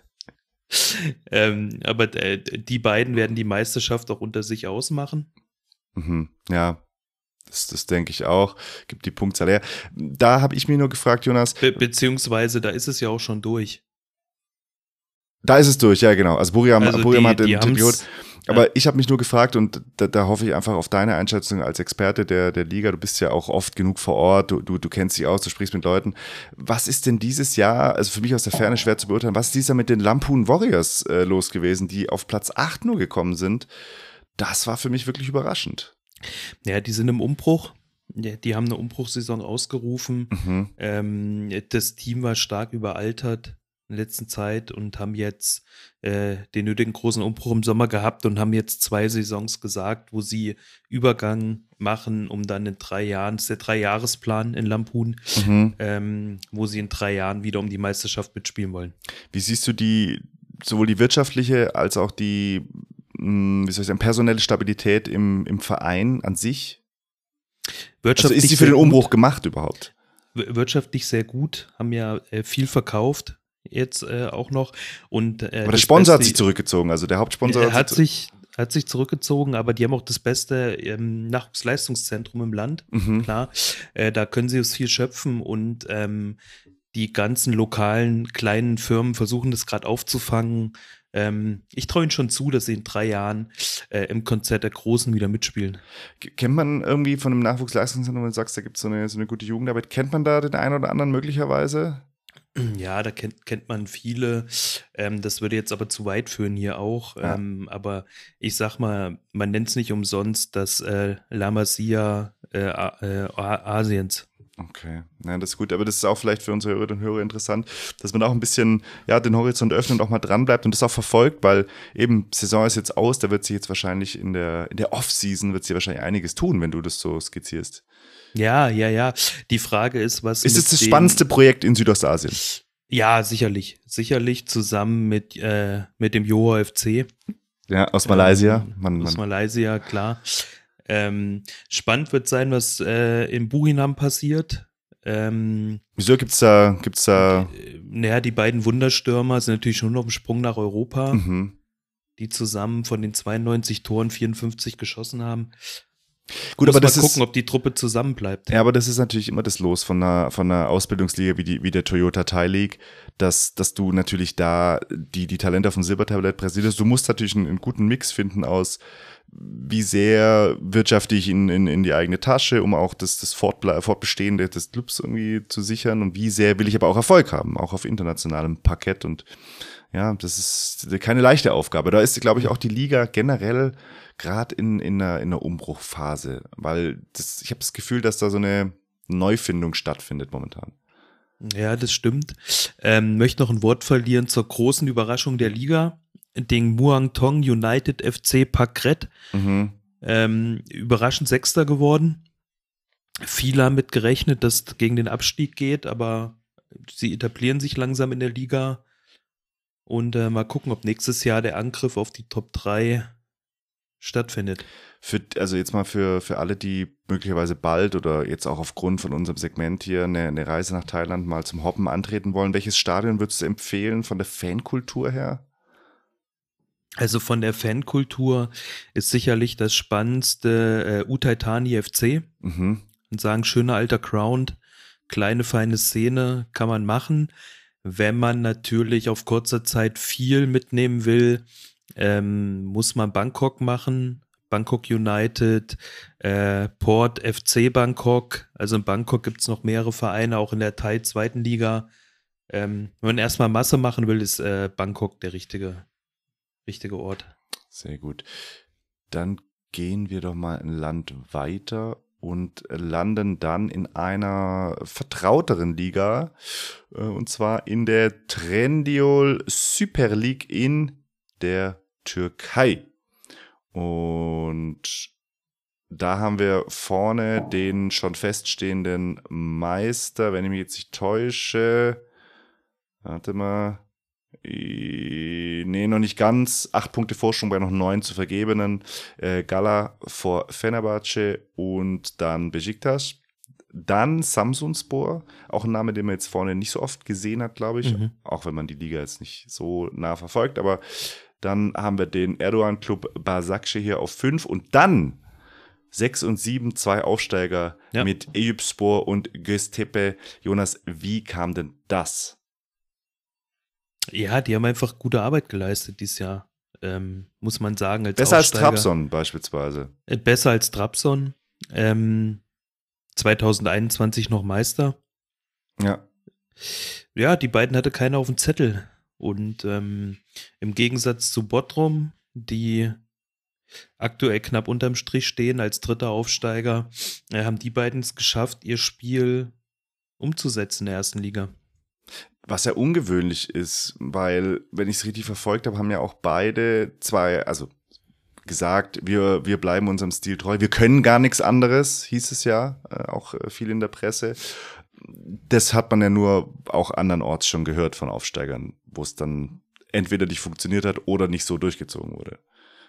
ähm, aber äh, die beiden werden die Meisterschaft auch unter sich ausmachen. Mhm, ja. Das, das denke ich auch. Gibt die Punktzahl her. Da habe ich mir nur gefragt, Jonas. Be- beziehungsweise, da ist es ja auch schon durch. Da ist es durch, ja genau. Also Buriam, also Buriam die, hat den Tipp geholt. Aber ja. ich habe mich nur gefragt und da, da hoffe ich einfach auf deine Einschätzung als Experte der, der Liga. Du bist ja auch oft genug vor Ort, du, du, du kennst dich aus, du sprichst mit Leuten. Was ist denn dieses Jahr, also für mich aus der Ferne schwer zu beurteilen, was ist dieses Jahr mit den Lamphun Warriors äh, los gewesen, die auf Platz acht nur gekommen sind? Das war für mich wirklich überraschend. Ja, die sind im Umbruch. Ja, die haben eine Umbruchssaison ausgerufen. Mhm. Ähm, das Team war stark überaltert in der letzten Zeit und haben jetzt äh, den nötigen großen Umbruch im Sommer gehabt und haben jetzt zwei Saisons gesagt, wo sie Übergang machen, um dann in drei Jahren, das ist der Drei-Jahres-Plan in Lamphun, Mhm. ähm, wo sie in drei Jahren wieder um die Meisterschaft mitspielen wollen. Wie siehst du die, sowohl die wirtschaftliche als auch die mh, wie soll ich sagen, personelle Stabilität im, im Verein an sich? Also Wirtschaftlich ist die für sehr den Umbruch gut. gemacht überhaupt? Wir- Wirtschaftlich sehr gut, haben ja äh, viel verkauft jetzt äh, auch noch. Und, äh, Aber der das Sponsor hat Beste- sich zurückgezogen, also der Hauptsponsor Er hat sich, sich, hat sich zurückgezogen, aber die haben auch das beste ähm, Nachwuchsleistungszentrum im Land. mhm. Klar, äh, da können sie aus viel schöpfen und ähm, die ganzen lokalen kleinen Firmen versuchen das gerade aufzufangen. Ähm, ich traue ihnen schon zu, dass sie in drei Jahren äh, im Konzert der Großen wieder mitspielen. K- Kennt man irgendwie von einem Nachwuchsleistungszentrum, wenn du sagst, da gibt es so eine, so eine gute Jugendarbeit, kennt man da den einen oder anderen möglicherweise? Ja, da kennt, kennt man viele. Ähm, das würde jetzt aber zu weit führen hier auch. Ja. Ähm, aber ich sag mal, man nennt es nicht umsonst das äh, La Masia äh, A- äh, A- Asiens. Okay, ja, das ist gut, aber das ist auch vielleicht für unsere Hörerinnen und Hörer interessant, dass man auch ein bisschen ja, den Horizont öffnet und auch mal dran bleibt und das auch verfolgt, weil eben Saison ist jetzt aus, da wird sich jetzt wahrscheinlich in der, in der Off-Season wird sich wahrscheinlich einiges tun, wenn du das so skizzierst. Ja, ja, ja. Die Frage ist, was. Ist mit es das den- spannendste Projekt in Südostasien? Ja, sicherlich. Sicherlich zusammen mit, äh, mit dem Johor F C. Ja, aus Malaysia. Ähm, Man, aus man, Malaysia, klar. Ähm, spannend wird sein, was äh, in Burinam passiert. Ähm, wieso gibt's da, gibt's da, äh, naja, die beiden Wunderstürmer sind natürlich schon noch im Sprung nach Europa, mhm. die zusammen von den zweiundneunzig Toren vierundfünfzig geschossen haben. Gut, Muss aber mal das gucken, ist, ob die Truppe zusammenbleibt. ja, aber das ist natürlich immer das Los von einer, von einer Ausbildungsliga wie, die, wie der Toyota Thai League, dass, dass du natürlich da die, die Talente auf dem Silbertablett präsentierst. Du musst natürlich einen, einen guten Mix finden aus, wie sehr wirtschafte ich in, in, in die eigene Tasche, um auch das, das Fortble- Fortbestehen des Clubs irgendwie zu sichern und wie sehr will ich aber auch Erfolg haben, auch auf internationalem Parkett und ja, das ist keine leichte Aufgabe. Da ist, glaube ich, auch die Liga generell gerade in, in, einer, in einer Umbruchphase, weil das, ich habe das Gefühl, dass da so eine Neufindung stattfindet momentan. Ja, das stimmt. Ähm, möchte noch ein Wort verlieren zur großen Überraschung der Liga. Den Muang Thong United F C Pakret. Mhm. Ähm, überraschend Sechster geworden. Viele haben mit gerechnet, dass es gegen den Abstieg geht, aber sie etablieren sich langsam in der Liga. Und äh, mal gucken, ob nächstes Jahr der Angriff auf die Top drei stattfindet. Für, also jetzt mal für, für alle, die möglicherweise bald oder jetzt auch aufgrund von unserem Segment hier eine, eine Reise nach Thailand mal zum Hoppen antreten wollen, welches Stadion würdest du empfehlen von der Fankultur her? Also von der Fankultur ist sicherlich das spannendste äh, Uthai Thani F C. Mhm. Und sagen, schöner alter Ground, kleine feine Szene, kann man machen. Wenn man natürlich auf kurzer Zeit viel mitnehmen will, ähm, muss man Bangkok machen. Bangkok United, äh, Port F C Bangkok. Also in Bangkok gibt es noch mehrere Vereine, auch in der Thai zweiten Liga. Ähm, wenn man erstmal Masse machen will, ist äh, Bangkok der richtige, richtige Ort. Sehr gut. Dann gehen wir doch mal ein Land weiter und landen dann in einer vertrauteren Liga, äh, und zwar in der Trendyol Super League in der Türkei. Und da haben wir vorne den schon feststehenden Meister, wenn ich mich jetzt nicht täusche. Warte mal. Nee, noch nicht ganz. Acht Punkte Vorsprung bei noch neun zu vergebenen. Äh, Gala vor Fenerbahce und dann Beşiktaş. Dann Samsunspor, auch ein Name, den man jetzt vorne nicht so oft gesehen hat, glaube ich. Mhm. Auch wenn man die Liga jetzt nicht so nah verfolgt. Aber dann haben wir den Erdogan-Club Başakşehir hier auf fünf und dann sechs und sieben, zwei Aufsteiger Ja. mit Eyüpspor und Göztepe. Jonas, wie kam denn das? Ja, die haben einfach gute Arbeit geleistet dieses Jahr, ähm, muss man sagen. Als Besser als Aufsteiger. Trabzon beispielsweise. Äh, Besser als Trabzon. Ähm, zwanzig einundzwanzig noch Meister. Ja. Ja, die beiden hatte keiner auf dem Zettel. Und ähm, im Gegensatz zu Bottrum, die aktuell knapp unterm Strich stehen als dritter Aufsteiger, äh, haben die beiden es geschafft, ihr Spiel umzusetzen in der ersten Liga. Was ja ungewöhnlich ist, weil, wenn ich es richtig verfolgt habe, haben ja auch beide zwei, also gesagt, wir, wir bleiben unserem Stil treu. Wir können gar nichts anderes, hieß es ja, äh, auch äh, viel in der Presse. Das hat man ja nur auch andernorts schon gehört von Aufsteigern, wo es dann entweder nicht funktioniert hat oder nicht so durchgezogen wurde.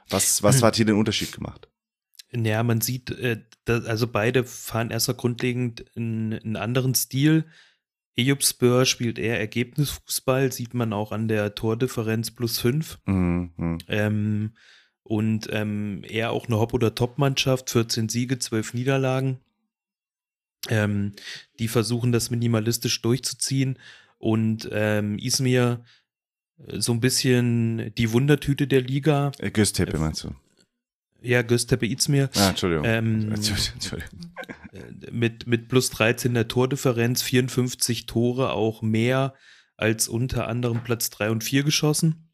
Was, was hat hier den Unterschied gemacht? Ja, man sieht, äh, dass, also beide fahren erstmal grundlegend einen, einen anderen Stil. Eyüpspor spielt eher Ergebnisfußball, sieht man auch an der Tordifferenz plus fünf. Mhm. Ähm, und ähm, eher auch eine Hop- oder Top-Mannschaft, vierzehn Siege, zwölf Niederlagen. Ähm, die versuchen das minimalistisch durchzuziehen. Und ähm, Izmir äh, so ein bisschen die Wundertüte der Liga. Äh, Göztepe meinst du? Ja, Göztepe Izmir. Ah, Entschuldigung. Ähm, Entschuldigung. Mit, mit plus dreizehn der Tordifferenz, vierundfünfzig Tore, auch mehr als unter anderem Platz drei und vier geschossen.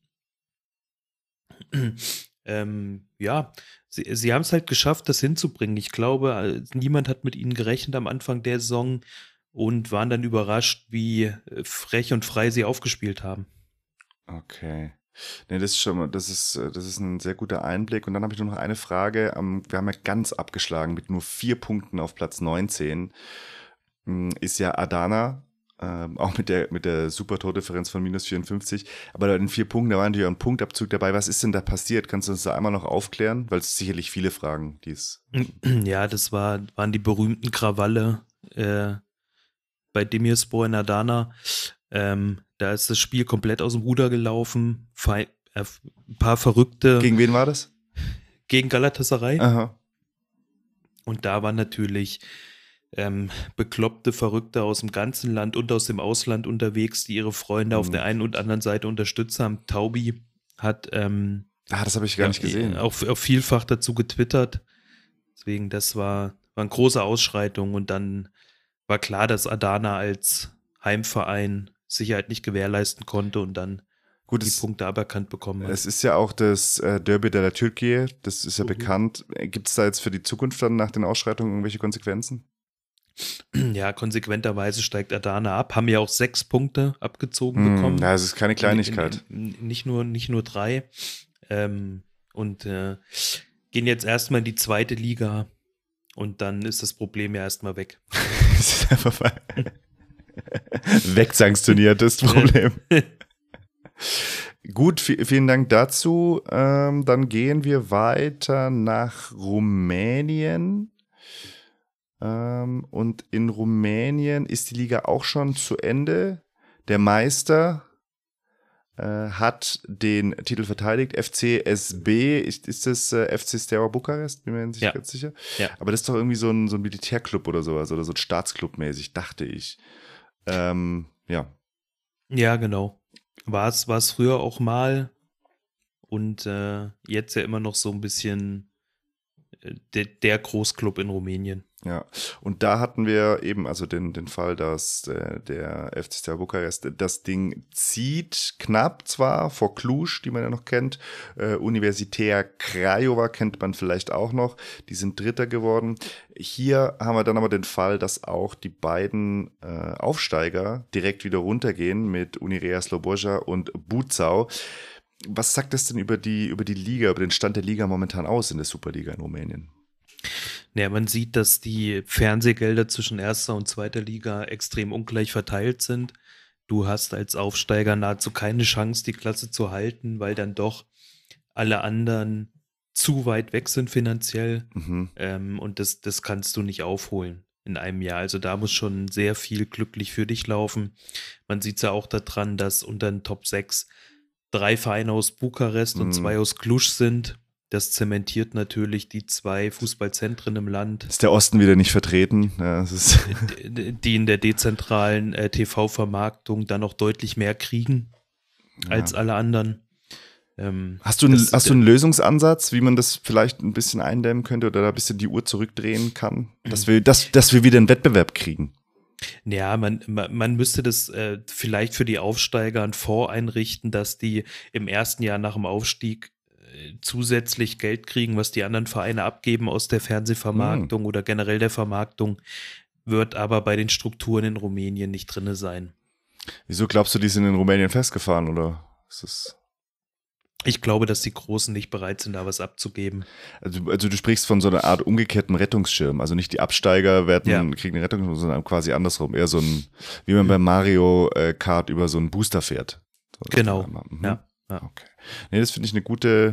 ähm, ja, sie, sie haben es halt geschafft, das hinzubringen. Ich glaube, niemand hat mit ihnen gerechnet am Anfang der Saison und waren dann überrascht, wie frech und frei sie aufgespielt haben. Okay. Nee, das ist schon mal, das ist, das ist ein sehr guter Einblick. Und dann habe ich nur noch eine Frage. Wir haben ja ganz abgeschlagen mit nur vier Punkten auf Platz neunzehn. Ist ja Adana, ähm, auch mit der, mit der super Tordifferenz von minus vierundfünfzig. Aber bei den vier Punkten, da war natürlich auch ein Punktabzug dabei. Was ist denn da passiert? Kannst du uns da einmal noch aufklären? Weil es sicherlich viele Fragen, die es. Ja, das war, waren die berühmten Krawalle äh, bei Demirspor in Adana. Ähm, da ist das Spiel komplett aus dem Ruder gelaufen. Fe- äh, ein paar Verrückte. Gegen wen war das? Gegen Galatasaray. Aha. Und da waren natürlich ähm, bekloppte Verrückte aus dem ganzen Land und aus dem Ausland unterwegs, die ihre Freunde mhm. auf der einen und anderen Seite unterstützt haben. Taubi hat ähm, ah, das habe ich gar ja, nicht gesehen. Auch, auch vielfach dazu getwittert. Deswegen, das war, waren große Ausschreitungen und dann war klar, dass Adana als Heimverein Sicherheit nicht gewährleisten konnte und dann Gut, die es, Punkte aberkannt bekommen hat. Es ist ja auch das äh, Derby der Türkei, das ist ja mhm. bekannt. Gibt es da jetzt für die Zukunft dann nach den Ausschreitungen irgendwelche Konsequenzen? Ja, konsequenterweise steigt Adana ab, haben ja auch sechs Punkte abgezogen mm, bekommen. Ja, es ist keine Kleinigkeit. In, in, nicht, nur, nicht nur drei. Ähm, und äh, gehen jetzt erstmal in die zweite Liga und dann ist das Problem ja erstmal weg. Es ist einfach mal wegsanktioniert, das Problem. Gut, vielen Dank dazu. Ähm, dann gehen wir weiter nach Rumänien. Ähm, und in Rumänien ist die Liga auch schon zu Ende. Der Meister äh, hat den Titel verteidigt. F C S B, ist, ist das äh, F C Steaua Bukarest? Bin mir nicht ja. ganz sicher. Ja. Aber das ist doch irgendwie so ein, so ein Militärclub oder sowas oder so ein Staatsclub mäßig, dachte ich. Ähm, ja. Ja, genau. War es war es früher auch mal und äh, jetzt ja immer noch so ein bisschen äh, de, der Großclub in Rumänien. Ja, und da hatten wir eben also den, den Fall, dass äh, der F C Steaua Bukarest das Ding zieht, knapp zwar, vor Cluj, die man ja noch kennt, äh, Universitatea Craiova kennt man vielleicht auch noch, die sind Dritter geworden. Hier haben wir dann aber den Fall, dass auch die beiden äh, Aufsteiger direkt wieder runtergehen mit Unirea Slobodja und Buzău. Was sagt das denn über die, über die Liga, über den Stand der Liga momentan aus in der Superliga in Rumänien? Ja, man sieht, dass die Fernsehgelder zwischen erster und zweiter Liga extrem ungleich verteilt sind. Du hast als Aufsteiger nahezu keine Chance, die Klasse zu halten, weil dann doch alle anderen zu weit weg sind finanziell. Mhm. Ähm, und das, das kannst du nicht aufholen in einem Jahr. Also da muss schon sehr viel glücklich für dich laufen. Man sieht es ja auch daran, dass unter den Top sechs drei Vereine aus Bukarest mhm. und zwei aus Cluj sind. Das zementiert natürlich die zwei Fußballzentren im Land. Ist der Osten wieder nicht vertreten? Ja, das ist die in der dezentralen äh, T V-Vermarktung dann noch deutlich mehr kriegen ja. als alle anderen. Ähm, hast du, ein, das, hast du einen Lösungsansatz, wie man das vielleicht ein bisschen eindämmen könnte oder da ein bisschen die Uhr zurückdrehen kann, dass wir, dass, dass wir wieder einen Wettbewerb kriegen? Ja, man, man, man müsste das äh, vielleicht für die Aufsteiger einen Fonds einrichten, dass die im ersten Jahr nach dem Aufstieg zusätzlich Geld kriegen, was die anderen Vereine abgeben aus der Fernsehvermarktung mhm. oder generell der Vermarktung, wird aber bei den Strukturen in Rumänien nicht drin sein. Wieso glaubst du, die sind in Rumänien festgefahren, oder ist das? Ich glaube, dass die Großen nicht bereit sind, da was abzugeben. Also, also du sprichst von so einer Art umgekehrten Rettungsschirm. Also nicht die Absteiger werden, ja. kriegen den Rettungsschirm, sondern quasi andersrum. Eher so ein, wie man mhm. bei Mario äh, Kart über so einen Booster fährt. So, genau, mhm. ja. ja. Okay. Nee, das finde ich eine gute,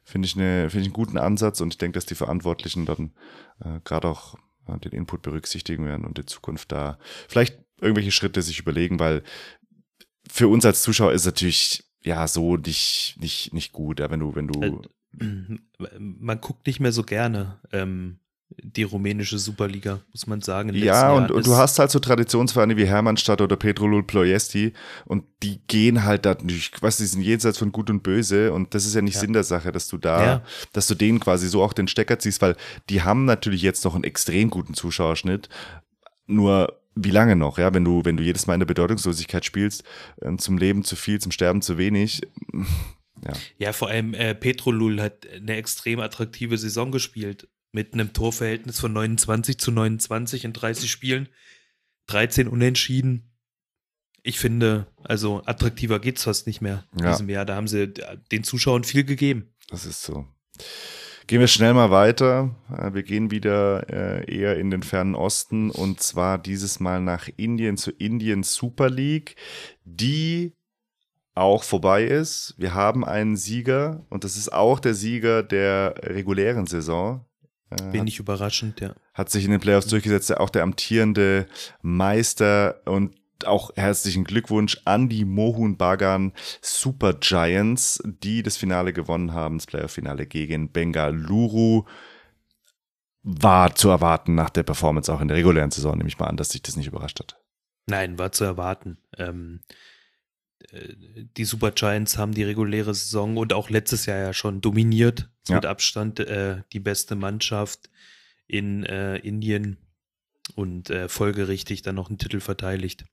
Finde ich, eine, finde ich einen guten Ansatz und ich denke, dass die Verantwortlichen dann äh, gerade auch äh, den Input berücksichtigen werden und in Zukunft da vielleicht irgendwelche Schritte sich überlegen, weil für uns als Zuschauer ist es natürlich ja so nicht, nicht, nicht gut, ja, wenn du, wenn du. Man guckt nicht mehr so gerne ähm, die rumänische Superliga, muss man sagen. in den Ja, letzten und, Jahren. und Es- du hast halt so Traditionsvereine wie Hermannstadt oder Petrolul Ploiesti und die gehen halt da natürlich, weißt du, die sind jenseits von Gut und Böse und das ist ja nicht Ja. Sinn der Sache, dass du da, Ja. dass du denen quasi so auch den Stecker ziehst, weil die haben natürlich jetzt noch einen extrem guten Zuschauerschnitt, nur wie lange noch, ja, wenn du, wenn du jedes Mal in der Bedeutungslosigkeit spielst, äh, zum Leben zu viel, zum Sterben zu wenig, ja. Ja, vor allem äh, Petrolul hat eine extrem attraktive Saison gespielt. Mit einem Torverhältnis von neunundzwanzig zu neunundzwanzig in dreißig Spielen. dreizehn Unentschieden. Ich finde, also attraktiver geht's fast nicht mehr in Ja. diesem Jahr. Da haben sie den Zuschauern viel gegeben. Das ist so. Gehen wir schnell mal weiter. Äh, Wir gehen wieder äh, eher in den fernen Osten und zwar dieses Mal nach Indien zur Indian Super League, die auch vorbei ist. Wir haben einen Sieger und das ist auch der Sieger der regulären Saison. Äh, Wenig überraschend, ja. hat sich in den Playoffs durchgesetzt, auch der amtierende Meister und auch herzlichen Glückwunsch an die Mohun Bagan Super Giants, die das Finale gewonnen haben, das Playoff-Finale gegen Bengaluru. War zu erwarten nach der Performance auch in der regulären Saison, nehme ich mal an, dass sich das nicht überrascht hat. Nein, war zu erwarten. Ähm, äh, die Super Giants haben die reguläre Saison und auch letztes Jahr ja schon dominiert. Ja. Mit Abstand äh, die beste Mannschaft in äh, Indien und äh, folgerichtig dann noch einen Titel verteidigt.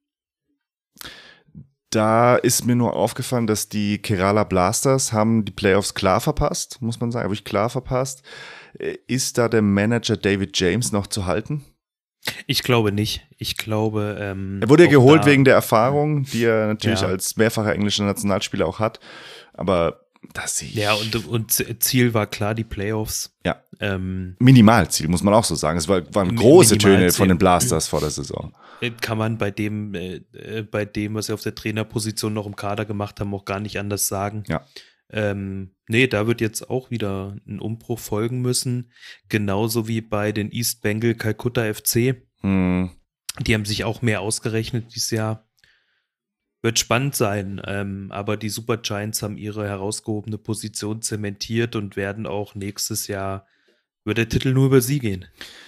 Da ist mir nur aufgefallen, dass die Kerala Blasters haben die Playoffs klar verpasst, muss man sagen, habe ich klar verpasst. Äh, Ist da der Manager David James noch zu halten? Ich glaube nicht. Ich glaube, ähm, Er wurde ja auch geholt da- wegen der Erfahrung, die er natürlich Ja. als mehrfacher englischer Nationalspieler auch hat. Aber das sehe ich. Ja, und, und Ziel war klar die Playoffs. Ja. Ähm, Minimalziel, muss man auch so sagen. Es war, waren Mi- große Töne Minimalziel. von den Blasters vor der Saison. kann man bei dem, äh, äh, bei dem, was sie auf der Trainerposition noch im Kader gemacht haben, auch gar nicht anders sagen. Ja. Ähm, nee, da wird jetzt auch wieder ein Umbruch folgen müssen. Genauso wie bei den East Bengal Calcutta F C. Hm. Die haben sich auch mehr ausgerechnet dieses Jahr. Wird spannend sein, ähm, aber die Super Giants haben ihre herausgehobene Position zementiert und werden auch nächstes Jahr, wird der Titel nur über sie gehen.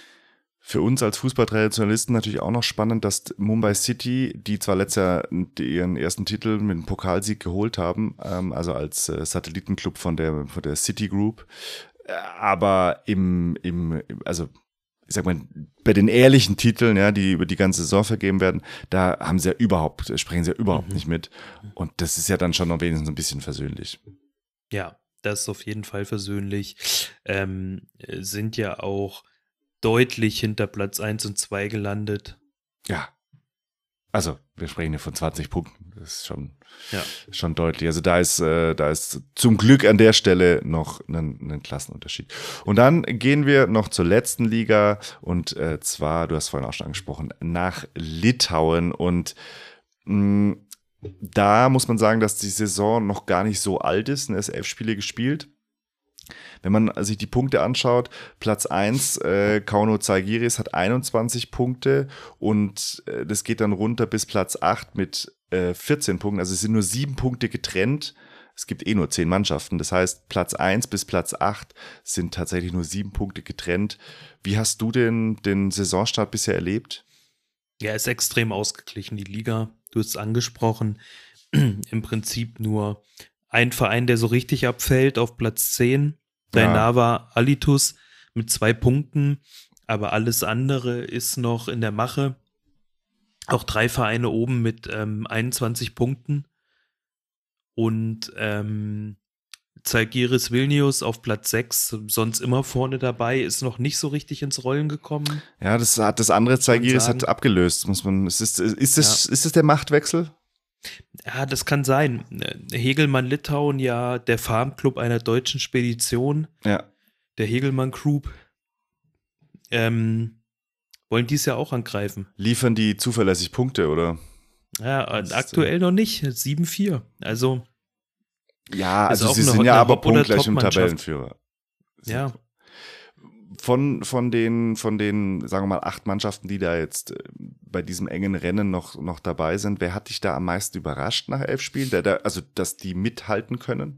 Für uns als Fußballtraditionalisten natürlich auch noch spannend, dass Mumbai City, die zwar letztes Jahr ihren ersten Titel mit einem Pokalsieg geholt haben, ähm, also als äh, Satellitenclub von der, von der City Group, äh, aber im, im, also ich sag mal, bei den ehrlichen Titeln, ja, die über die ganze Saison vergeben werden, da haben sie ja überhaupt, sprechen sie ja überhaupt Mhm. nicht mit. Und das ist ja dann schon noch wenigstens ein bisschen versöhnlich. Ja, das ist auf jeden Fall versöhnlich. Ähm, äh, sind ja auch deutlich hinter Platz eins und zwei gelandet. Ja. Also, wir sprechen hier von zwanzig Punkten. Das ist schon, Ja. schon deutlich. Also da ist, äh, da ist zum Glück an der Stelle noch ein, ein Klassenunterschied. Und dann gehen wir noch zur letzten Liga und äh, zwar, du hast vorhin auch schon angesprochen, nach Litauen. Und mh, da muss man sagen, dass die Saison noch gar nicht so alt ist. Es sind elf Spiele gespielt. Wenn man sich die Punkte anschaut, Platz eins, äh, Kauno Zalgiris hat einundzwanzig Punkte und äh, das geht dann runter bis Platz acht mit äh, vierzehn Punkten. Also es sind nur sieben Punkte getrennt. Es gibt eh nur zehn Mannschaften. Das heißt, Platz eins bis Platz acht sind tatsächlich nur sieben Punkte getrennt. Wie hast du den, den Saisonstart bisher erlebt? Ja, ist extrem ausgeglichen, die Liga. Du hast es angesprochen. Im Prinzip nur ein Verein, der so richtig abfällt, auf Platz zehn. Dainava Alitus mit zwei Punkten, aber alles andere ist noch in der Mache. Auch drei Vereine oben mit ähm, einundzwanzig Punkten. Und ähm, Zalgiris Vilnius auf Platz sechs, sonst immer vorne dabei, ist noch nicht so richtig ins Rollen gekommen. Ja, das hat das andere Zalgiris hat abgelöst, muss man. Ist es, ist es, Ja. ist es der Machtwechsel? Ja, das kann sein. Hegelmann Litauen, ja, der Farmclub einer deutschen Spedition, Ja. der Hegelmann Group, ähm, wollen dies ja auch angreifen. Liefern die zuverlässig Punkte, oder? Ja, Das ist aktuell noch nicht. sieben vier. Also Ja, Ist also auch sie eine- sind ja eine aber Haupt- oder punktgleich im Top-Mannschaft. Tabellenführer. Ja, Von, von den, von den, sagen wir mal, acht Mannschaften, die da jetzt äh, bei diesem engen Rennen noch, noch dabei sind, wer hat dich da am meisten überrascht nach elf Spielen? Der, der, also, dass die mithalten können?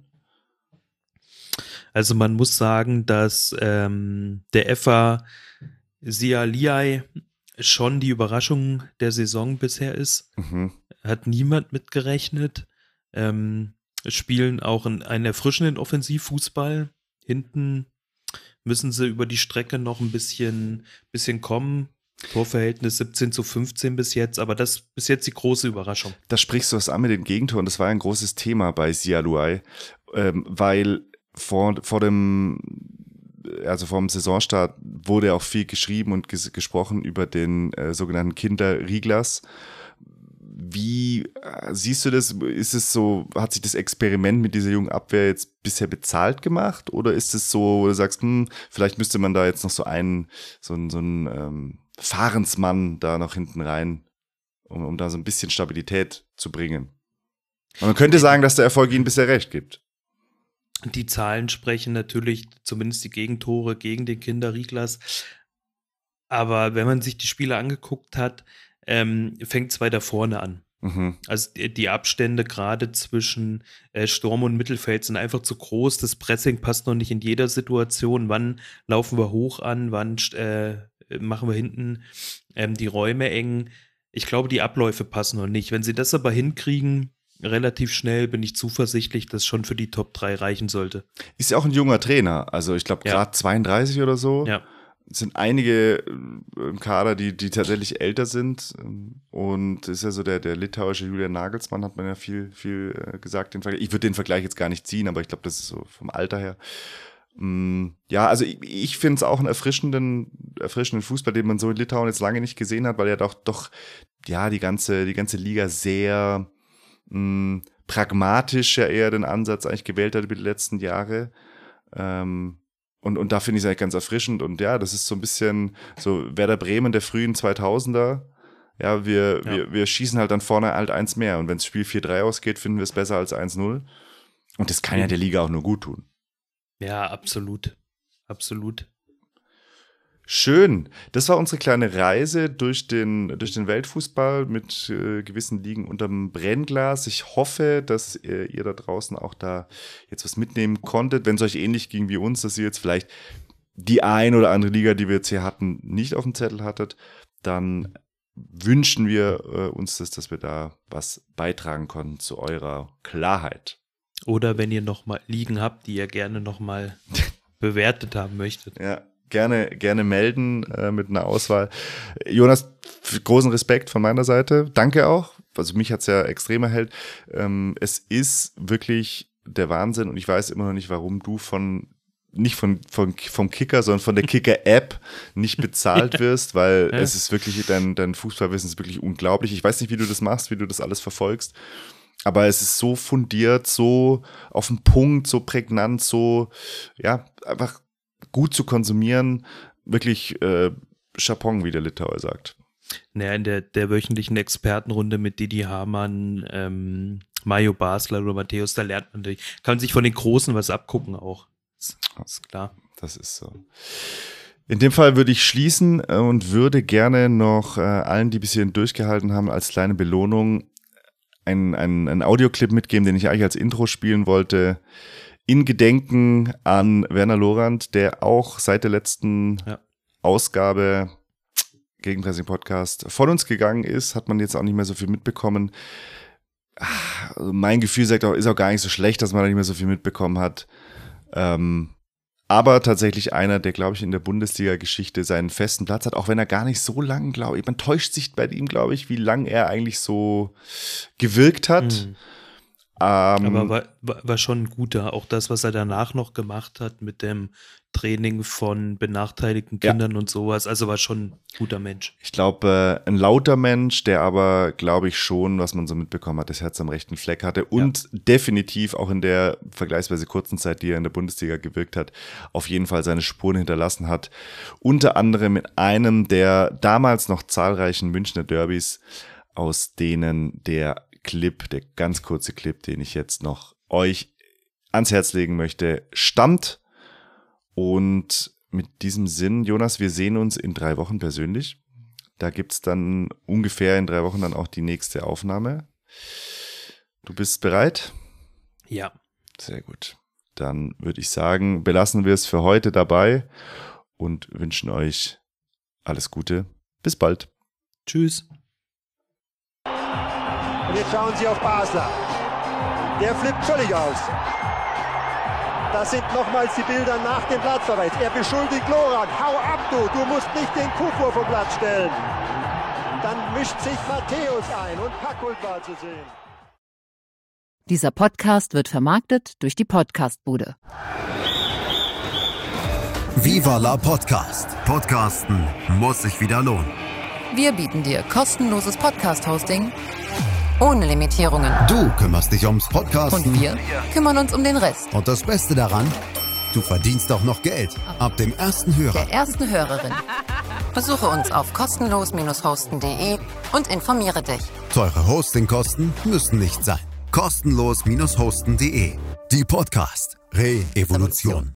also man muss sagen, dass ähm, der F A Sialiai schon die Überraschung der Saison bisher ist. Mhm. Hat niemand mitgerechnet. Ähm, spielen auch in einen erfrischenden Offensivfußball. Hinten müssen sie über die Strecke noch ein bisschen, bisschen kommen. Torverhältnis siebzehn zu fünfzehn bis jetzt, aber das ist bis jetzt die große Überraschung. Da sprichst du was an mit den Gegentoren. Das war ein großes Thema bei Sialuai, ähm, weil vor, vor dem, also vor dem Saisonstart wurde auch viel geschrieben und ges gesprochen über den äh, sogenannten Kinderrieglers. Wie äh, siehst du das? Ist es so, hat sich das Experiment mit dieser jungen Abwehr jetzt bisher bezahlt gemacht? Oder ist es so, wo du sagst, hm, vielleicht müsste man da jetzt noch so einen, so einen, so einen ähm, Fahrensmann da noch hinten rein, um, um da so ein bisschen Stabilität zu bringen? Und man könnte sagen, dass der Erfolg ihnen bisher recht gibt. Die Zahlen sprechen natürlich, zumindest die Gegentore gegen den Kinderrieglers. Aber wenn man sich die Spiele angeguckt hat, ähm, fängt es weiter vorne an. Mhm. Also die, die Abstände gerade zwischen äh, Sturm und Mittelfeld sind einfach zu groß. Das Pressing passt noch nicht in jeder Situation. Wann laufen wir hoch an? Wann äh, machen wir hinten ähm, die Räume eng? Ich glaube, die Abläufe passen noch nicht. Wenn sie das aber hinkriegen, relativ schnell, bin ich zuversichtlich, dass schon für die Top drei reichen sollte. Ist ja auch ein junger Trainer. Also ich glaube, Ja. gerade zweiunddreißig oder so. Ja. Es sind einige im Kader, die, die tatsächlich älter sind. Und das ist ja so der, der litauische Julian Nagelsmann, hat man ja viel, viel gesagt. Den Vergleich. Ich würde den Vergleich jetzt gar nicht ziehen, aber ich glaube, das ist so vom Alter her. Ja, also ich, ich finde es auch einen erfrischenden, erfrischenden Fußball, den man so in Litauen jetzt lange nicht gesehen hat, weil er doch, doch ja, die ganze, die ganze Liga sehr mh, pragmatisch ja eher den Ansatz eigentlich gewählt hat über die letzten Jahre. Ähm, Und, und da finde ich es eigentlich ganz erfrischend. Und ja, das ist so ein bisschen so Werder Bremen der frühen zweitausender. Ja, wir, Ja. wir, wir schießen halt dann vorne halt eins mehr. Und wenn das Spiel vier drei ausgeht, finden wir es besser als eins null. Und das kann ja der Liga auch nur gut tun. Ja, absolut. Absolut. Schön. Das war unsere kleine Reise durch den, durch den Weltfußball mit äh, gewissen Ligen unterm Brennglas. Ich hoffe, dass äh, ihr da draußen auch da jetzt was mitnehmen konntet. Wenn es euch ähnlich ging wie uns, dass ihr jetzt vielleicht die ein oder andere Liga, die wir jetzt hier hatten, nicht auf dem Zettel hattet, dann wünschen wir äh, uns das, dass wir da was beitragen konnten zu eurer Klarheit. Oder wenn ihr noch mal Ligen habt, die ihr gerne noch mal bewertet haben möchtet. Ja, gerne, gerne melden äh, mit einer Auswahl. Jonas, großen Respekt von meiner Seite. Danke auch. Also mich hat's ja extrem erhellt. Ähm, es ist wirklich der Wahnsinn und ich weiß immer noch nicht, warum du von nicht von, von vom Kicker, sondern von der Kicker-App nicht bezahlt wirst, weil Ja. es ist wirklich, dein, dein Fußballwissen ist wirklich unglaublich. Ich weiß nicht, wie du das machst, wie du das alles verfolgst. Aber es ist so fundiert, so auf den Punkt, so prägnant, so, ja, einfach gut zu konsumieren. Wirklich äh, Chapon, wie der Litauer sagt. Naja, in der, der wöchentlichen Expertenrunde mit Didi Hamann, ähm, Mario Basler oder Matthäus, da lernt man natürlich, kann man sich von den Großen was abgucken auch. Das ist klar. Das ist so. In dem Fall würde ich schließen und würde gerne noch äh, allen, die bis hierhin durchgehalten haben, als kleine Belohnung einen, einen, einen Audioclip mitgeben, den ich eigentlich als Intro spielen wollte. In Gedenken an Werner Lorand, der auch seit der letzten Ja. Ausgabe Gegenpressing Podcast von uns gegangen ist, hat man jetzt auch nicht mehr so viel mitbekommen. Also mein Gefühl sagt auch, ist auch gar nicht so schlecht, dass man da nicht mehr so viel mitbekommen hat. Ähm, aber tatsächlich einer, der, glaube ich, in der Bundesliga-Geschichte seinen festen Platz hat, auch wenn er gar nicht so lang, glaube ich, man täuscht sich bei ihm, glaube ich, wie lang er eigentlich so gewirkt hat. Mhm. Ähm, Aber war, war, war schon ein guter. Auch das, was er danach noch gemacht hat mit dem Training von benachteiligten Ja. Kindern und sowas. Also war schon ein guter Mensch. Ich glaube, äh, ein lauter Mensch, der aber, glaube ich, schon, was man so mitbekommen hat, das Herz am rechten Fleck hatte und definitiv auch in der vergleichsweise kurzen Zeit, die er in der Bundesliga gewirkt hat, auf jeden Fall seine Spuren hinterlassen hat. Unter anderem mit einem der damals noch zahlreichen Münchner Derbys, aus denen der Clip, der ganz kurze Clip, den ich jetzt noch euch ans Herz legen möchte, stammt. Und mit diesem Sinn, Jonas, wir sehen uns in drei Wochen persönlich. Da gibt's dann ungefähr in drei Wochen dann auch die nächste Aufnahme. Du bist bereit? Ja. Sehr gut. Dann würde ich sagen, belassen wir es für heute dabei und wünschen euch alles Gute. Bis bald. Tschüss. Und jetzt schauen Sie auf Basler. Der flippt völlig aus. Das sind nochmals die Bilder nach dem Platzverweis. Er beschuldigt Loran. Hau ab, du. Du musst nicht den Kufur vom Platz stellen. Dann mischt sich Matthäus ein und Packhult war zu sehen. Dieser Podcast wird vermarktet durch die Podcastbude. Viva la Podcast. Podcasten muss sich wieder lohnen. Wir bieten dir kostenloses Podcast-Hosting ohne Limitierungen. Du kümmerst dich ums Podcasten. Und wir kümmern uns um den Rest. Und das Beste daran, du verdienst auch noch Geld. Ab dem ersten Hörer. Der ersten Hörerin. Besuche uns auf kostenlos hosten punkt de und informiere dich. Teure Hostingkosten müssen nicht sein. kostenlos hosten punkt de. Die Podcast Re-Evolution.